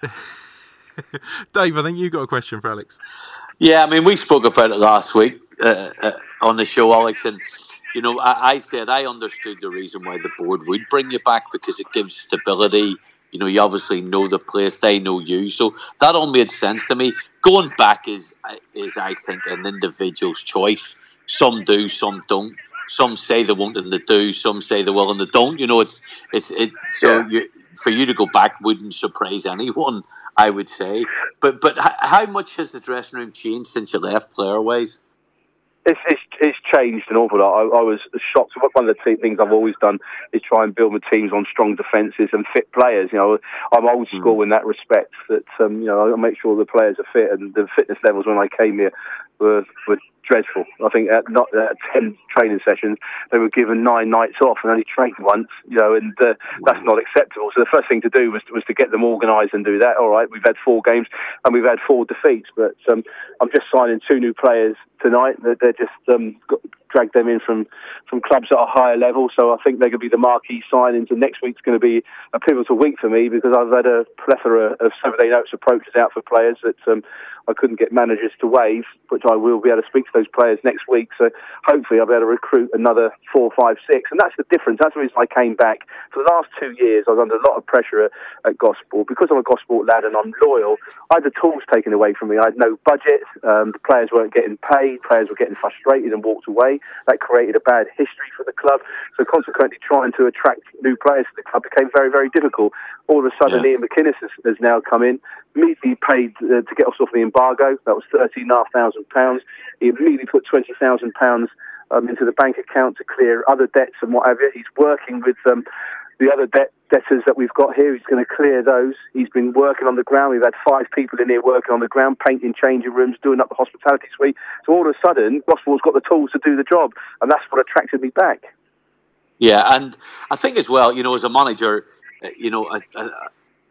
Dave, I think you got a question for Alex. Yeah, I mean, we spoke about it last week uh, uh, on the show, Alex, and. You know, I, I said I understood the reason why the board would bring you back because it gives stability. You know, you obviously know the place, they know you. So that all made sense to me. Going back is, is I think, an individual's choice. Some do, some don't. Some say they won't and they do. Some say they will and they don't. You know, it's it's it. So yeah. you, for you to go back wouldn't surprise anyone, I would say. But but how much has the dressing room changed since you left, player-wise? It's, it's, it's changed an awful lot. I, I was shocked. One of the things I've always done is try and build my teams on strong defences and fit players. You know, I'm old school mm. in that respect. That um, you know, I make sure the players are fit, and the fitness levels when I came here were were dreadful. I think at not at ten training sessions they were given nine nights off and only trained once. You know, and uh, that's not acceptable. So the first thing to do was was to get them organised and do that. All right, we've had four games and we've had four defeats, but um, I'm just signing two new players tonight. They're just um, got, dragged them in from, from clubs at a higher level, so I think they're going to be the marquee signings, and next week's going to be a pivotal week for me because I've had a plethora of seven-day notice approaches out for players that um, I couldn't get managers to waive, which I will be able to speak to those players next week, so hopefully I'll be able to recruit another four, five, six, and that's the difference. That's the reason I came back. For the last two years I was under a lot of pressure at, at Gosport. Because I'm a Gosport lad and I'm loyal, I had the tools taken away from me. I had no budget, um, the players weren't getting paid, players were getting frustrated and walked away. That created a bad history for the club. So consequently, trying to attract new players to the club became very, very difficult. All of a sudden, yeah. Ian McInnes has, has now come in, immediately paid uh, to get us off the embargo. That was thirteen thousand five hundred pounds. He immediately put twenty thousand pounds um, into the bank account to clear other debts and whatever. He's working with um, the other debt debtors that we've got here. He's going to clear those. He's been working on the ground. We've had five people in here working on the ground, painting changing rooms, doing up the hospitality suite. So all of a sudden, Gosport's got the tools to do the job, and that's what attracted me back. Yeah, and I think as well, you know, as a manager, you know, I, I,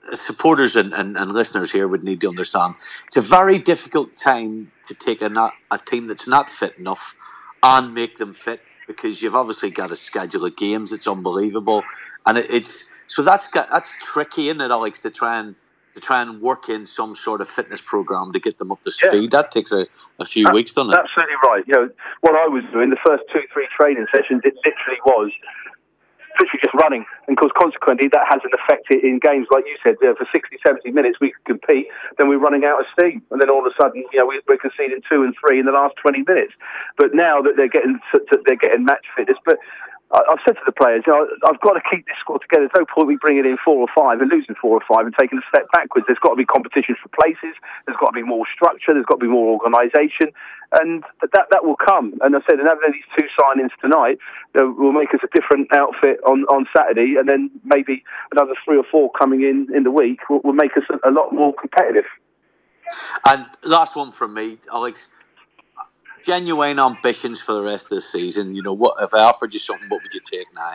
supporters and, and, and listeners here would need to understand it's a very difficult time to take a, not, a team that's not fit enough and make them fit, because you've obviously got a schedule of games that's unbelievable, and it, it's so that's got, that's tricky, isn't it, Alex, to try and to try and work in some sort of fitness program to get them up to speed. Yeah. That takes a, a few uh, weeks, doesn't it? Absolutely right. You know, what I was doing the first two, three training sessions, it literally was literally just running, and of course, consequently, that has an effect in games, like you said, uh, for sixty, seventy minutes we could compete, then we're running out of steam, and then all of a sudden, you know, we, we're conceding two and three in the last twenty minutes. But now that they're getting they're getting match fitness, but I've said to the players, you know, I've got to keep this squad together. There's no point we bringing in four or five and losing four or five and taking a step backwards. There's got to be competition for places. There's got to be more structure. There's got to be more organisation, and that that will come. And I said, and having these two signings tonight uh, will make us a different outfit on, on Saturday, and then maybe another three or four coming in in the week will, will make us a, a lot more competitive. And last one from me, Alex. Genuine ambitions for the rest of the season. You know, what if I offered you something, what would you take now?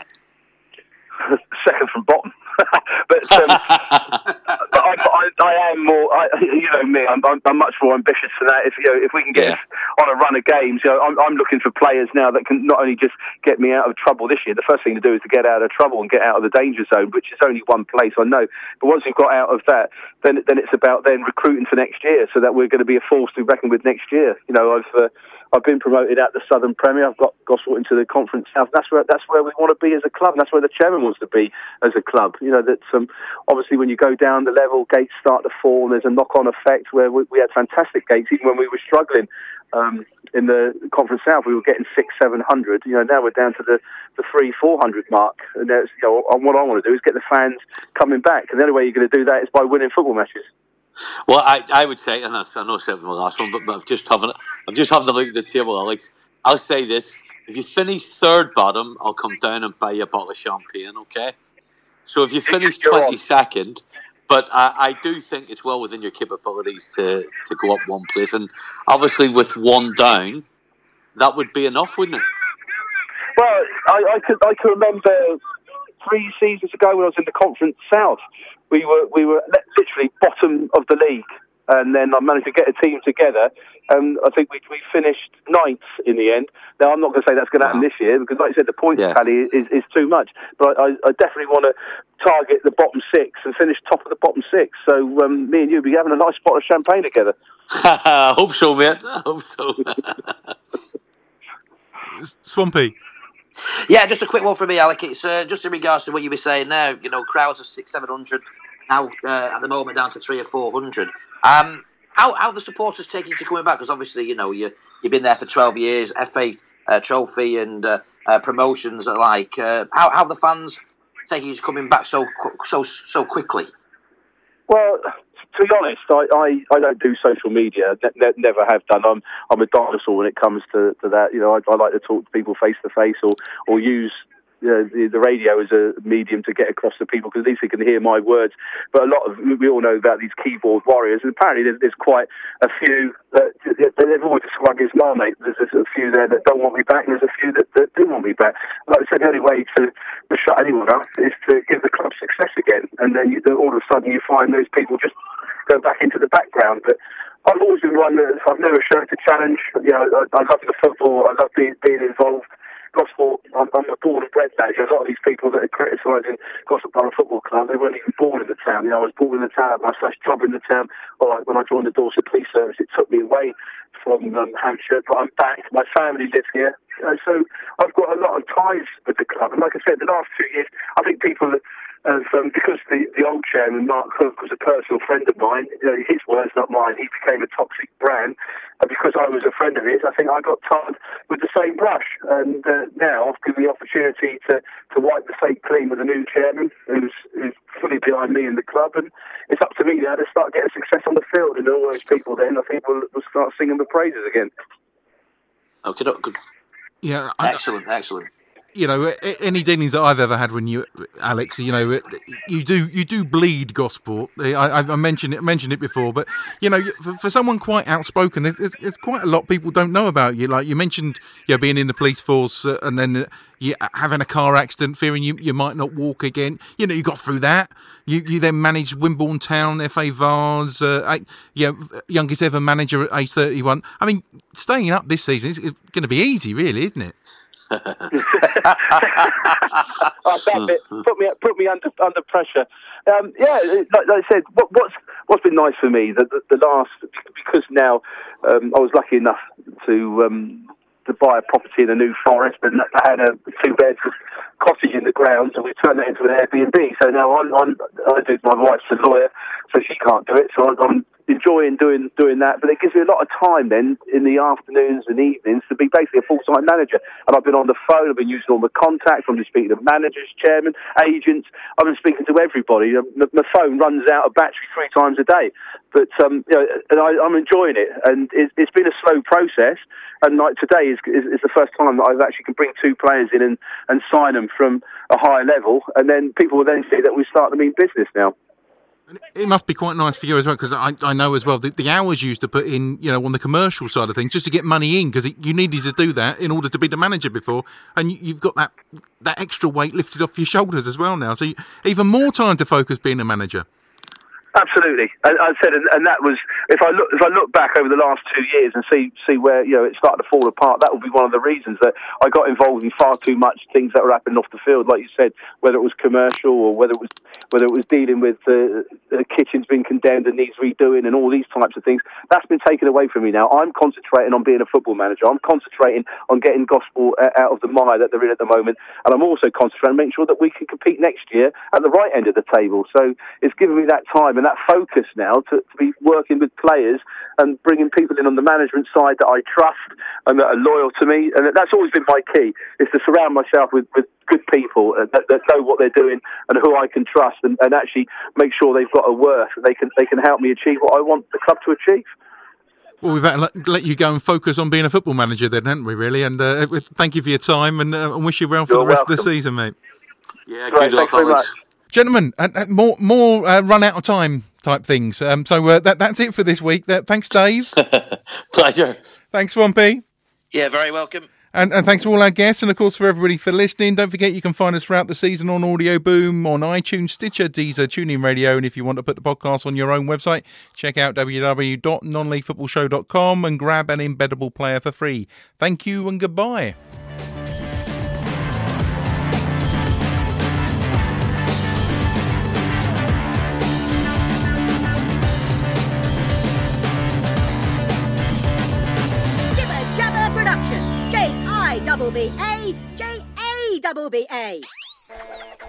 Second from bottom. but um, but I, I, I am more. I, you know me. I'm, I'm, I'm much more ambitious than that. If you know, if we can get yeah. on a run of games, you know, I'm, I'm looking for players now that can not only just get me out of trouble this year. The first thing to do is to get out of trouble and get out of the danger zone, which is only one place, I know. But once we've got out of that, then then it's about then recruiting for next year, so that we're going to be a force to reckon with next year. You know, I've. Uh, I've been promoted out the Southern Premier. I've got Gosport into the Conference South. That's where that's where we want to be as a club. And that's where the chairman wants to be as a club. You know, that um, obviously when you go down the level, gates start to fall, and there's a knock-on effect where we, we had fantastic gates even when we were struggling. Um, in the Conference South, we were getting six, seven hundred. You know, now we're down to the, the three, four hundred mark. And there's, you know, what I want to do is get the fans coming back. And the only way you're going to do that is by winning football matches. Well, I, I would say, and I know I said from the last one, but, but I'm just having I'm just having a look at the table, Alex. I'll say this: if you finish third bottom, I'll come down and buy you a bottle of champagne. Okay? So if you finish twenty second, but I, I do think it's well within your capabilities to, to go up one place, and obviously with one down, that would be enough, wouldn't it? Well, I, I could I can remember three seasons ago when I was in the Conference South. We were we were literally bottom of the league, and then I managed to get a team together, and I think we we finished ninth in the end. Now I'm not going to say that's going to happen wow. this year, because like I said, the points yeah. tally is, is too much. But I, I definitely want to target the bottom six and finish top of the bottom six. So um, me and you will be having a nice pot of champagne together. I hope so, mate. I hope so. Swampy. Yeah, just a quick one from me, Alec. It's uh, just in regards to what you were saying now. You know, crowds of six, seven hundred now uh, at the moment down to three or four hundred. Um, how how the supporters taking to coming back? Because obviously, you know, you you've been there for twelve years, F A uh, Trophy and uh, uh, promotions alike. Uh, how how the fans taking to coming back so so so quickly? Well, to be honest, I, I, I don't do social media. Ne- ne- never have done. I'm I'm a dinosaur when it comes to, to that. You know, I, I like to talk to people face to face, or or use you know, the, the radio as a medium to get across to people, because at least they can hear my words. But a lot of we all know about these keyboard warriors, and apparently there's, there's quite a few that they've always swung his marmite. There's a few there that don't want me back, and there's a few that, that do want me back. Like I said, the only way to, to shut anyone up is to give the club success again, and then you, all of a sudden you find those people just go back into the background. But I've always been one that I've never shown to challenge. You know, I, I love the football. I love being, being involved. Gosport, I'm, I'm a born and bred lad. A lot of these people that are criticising Gosport Borough Football Club, they weren't even born in the town. You know, I was born in the town, my first job in the town. Or like when I joined the Dorset Police Service, it took me away from um, Hampshire, but I'm back. My family lives here. Uh, so I've got a lot of ties with the club. And like I said, the last two years, I think people have, um, because the, the old chairman, Mark Hook, was a personal friend of mine, you know, his words, not mine, he became a toxic brand. And because I was a friend of his, I think I got tarred with the same brush. And uh, now I've given the opportunity to, to wipe the slate clean with a new chairman who's, who's fully behind me in the club. And it's up to me now to start getting success on the field. And all those people then, I think, will, will start singing the praises again. Okay, good. Yeah, I, excellent, excellent. you know, any dealings that I've ever had when you, Alex, you know, you do you do bleed Gosport. I, I mentioned it mentioned it before, but you know, for, for someone quite outspoken, there's, there's, there's quite a lot people don't know about you. Like you mentioned, you know, being in the police force uh, and then uh, you having a car accident, fearing you, you might not walk again. You know, you got through that. You you then managed Wimborne Town, F A Vars, uh, you know, youngest ever manager at age thirty-one. I mean, staying up this season is going to be easy, really, isn't it? Oh, that bit put me put me under under pressure. Um, yeah, like, like I said, what, what's what's been nice for me the, the, the last because now um, I was lucky enough to um, to buy a property in a New Forest, and I had a two bed cottage in the grounds, and we turned that into an Airbnb. So now I'm, I'm I do my wife's a lawyer, so she can't do it. So I'm, I'm enjoying doing doing that, but it gives me a lot of time then in the afternoons and evenings to be basically a full-time manager. And I've been on the phone, I've been using all the contacts, I've been speaking to managers, chairmen, agents, I've been speaking to everybody. My, my phone runs out of battery three times a day, but um, you know, and I, I'm enjoying it. And it's, it's been a slow process, and like today is, is is the first time that I've actually can bring two players in and, and sign them from a higher level, and then people will then see that we start to mean business now. It must be quite nice for you as well, because I, I know as well the, the hours you used to put in, you know, on the commercial side of things, just to get money in, because you needed to do that in order to be the manager before, and you, you've got that that extra weight lifted off your shoulders as well now, so you, even more time to focus being a manager. Absolutely, and I said, and, and that was if I look if I look back over the last two years and see see where you know it started to fall apart. That would be one of the reasons that I got involved in far too much things that were happening off the field, like you said, whether it was commercial or whether it was whether it was dealing with uh, the kitchen's been condemned and needs redoing and all these types of things. That's been taken away from me now. I'm concentrating on being a football manager. I'm concentrating on getting Gosport out of the mire that they're in at the moment, and I'm also concentrating on making sure that we can compete next year at the right end of the table. So it's given me that time and that focus now to, to be working with players and bringing people in on the management side that I trust and that are loyal to me. And that's always been my key, is to surround myself with, with good people that, that know what they're doing and who I can trust, and, and actually make sure they've got a worth and they can they can help me achieve what I want the club to achieve. Well, we better let, let you go and focus on being a football manager then, haven't we, really? And uh, thank you for your time, and, uh, and wish you well for You're the rest welcome. of the season, mate. Yeah, Great, good luck, Alex. Gentlemen, uh, uh, more more uh, run out of time type things. Um, so uh, that that's it for this week. Uh, thanks, Dave. Pleasure. Thanks, Swampy. Yeah, very welcome. And, and thanks to all our guests, and of course for everybody for listening. Don't forget you can find us throughout the season on Audio Boom, on iTunes, Stitcher, Deezer, TuneIn Radio, and if you want to put the podcast on your own website, check out w w w dot non league football show dot com and grab an embeddable player for free. Thank you and goodbye. Double B A J A double B A.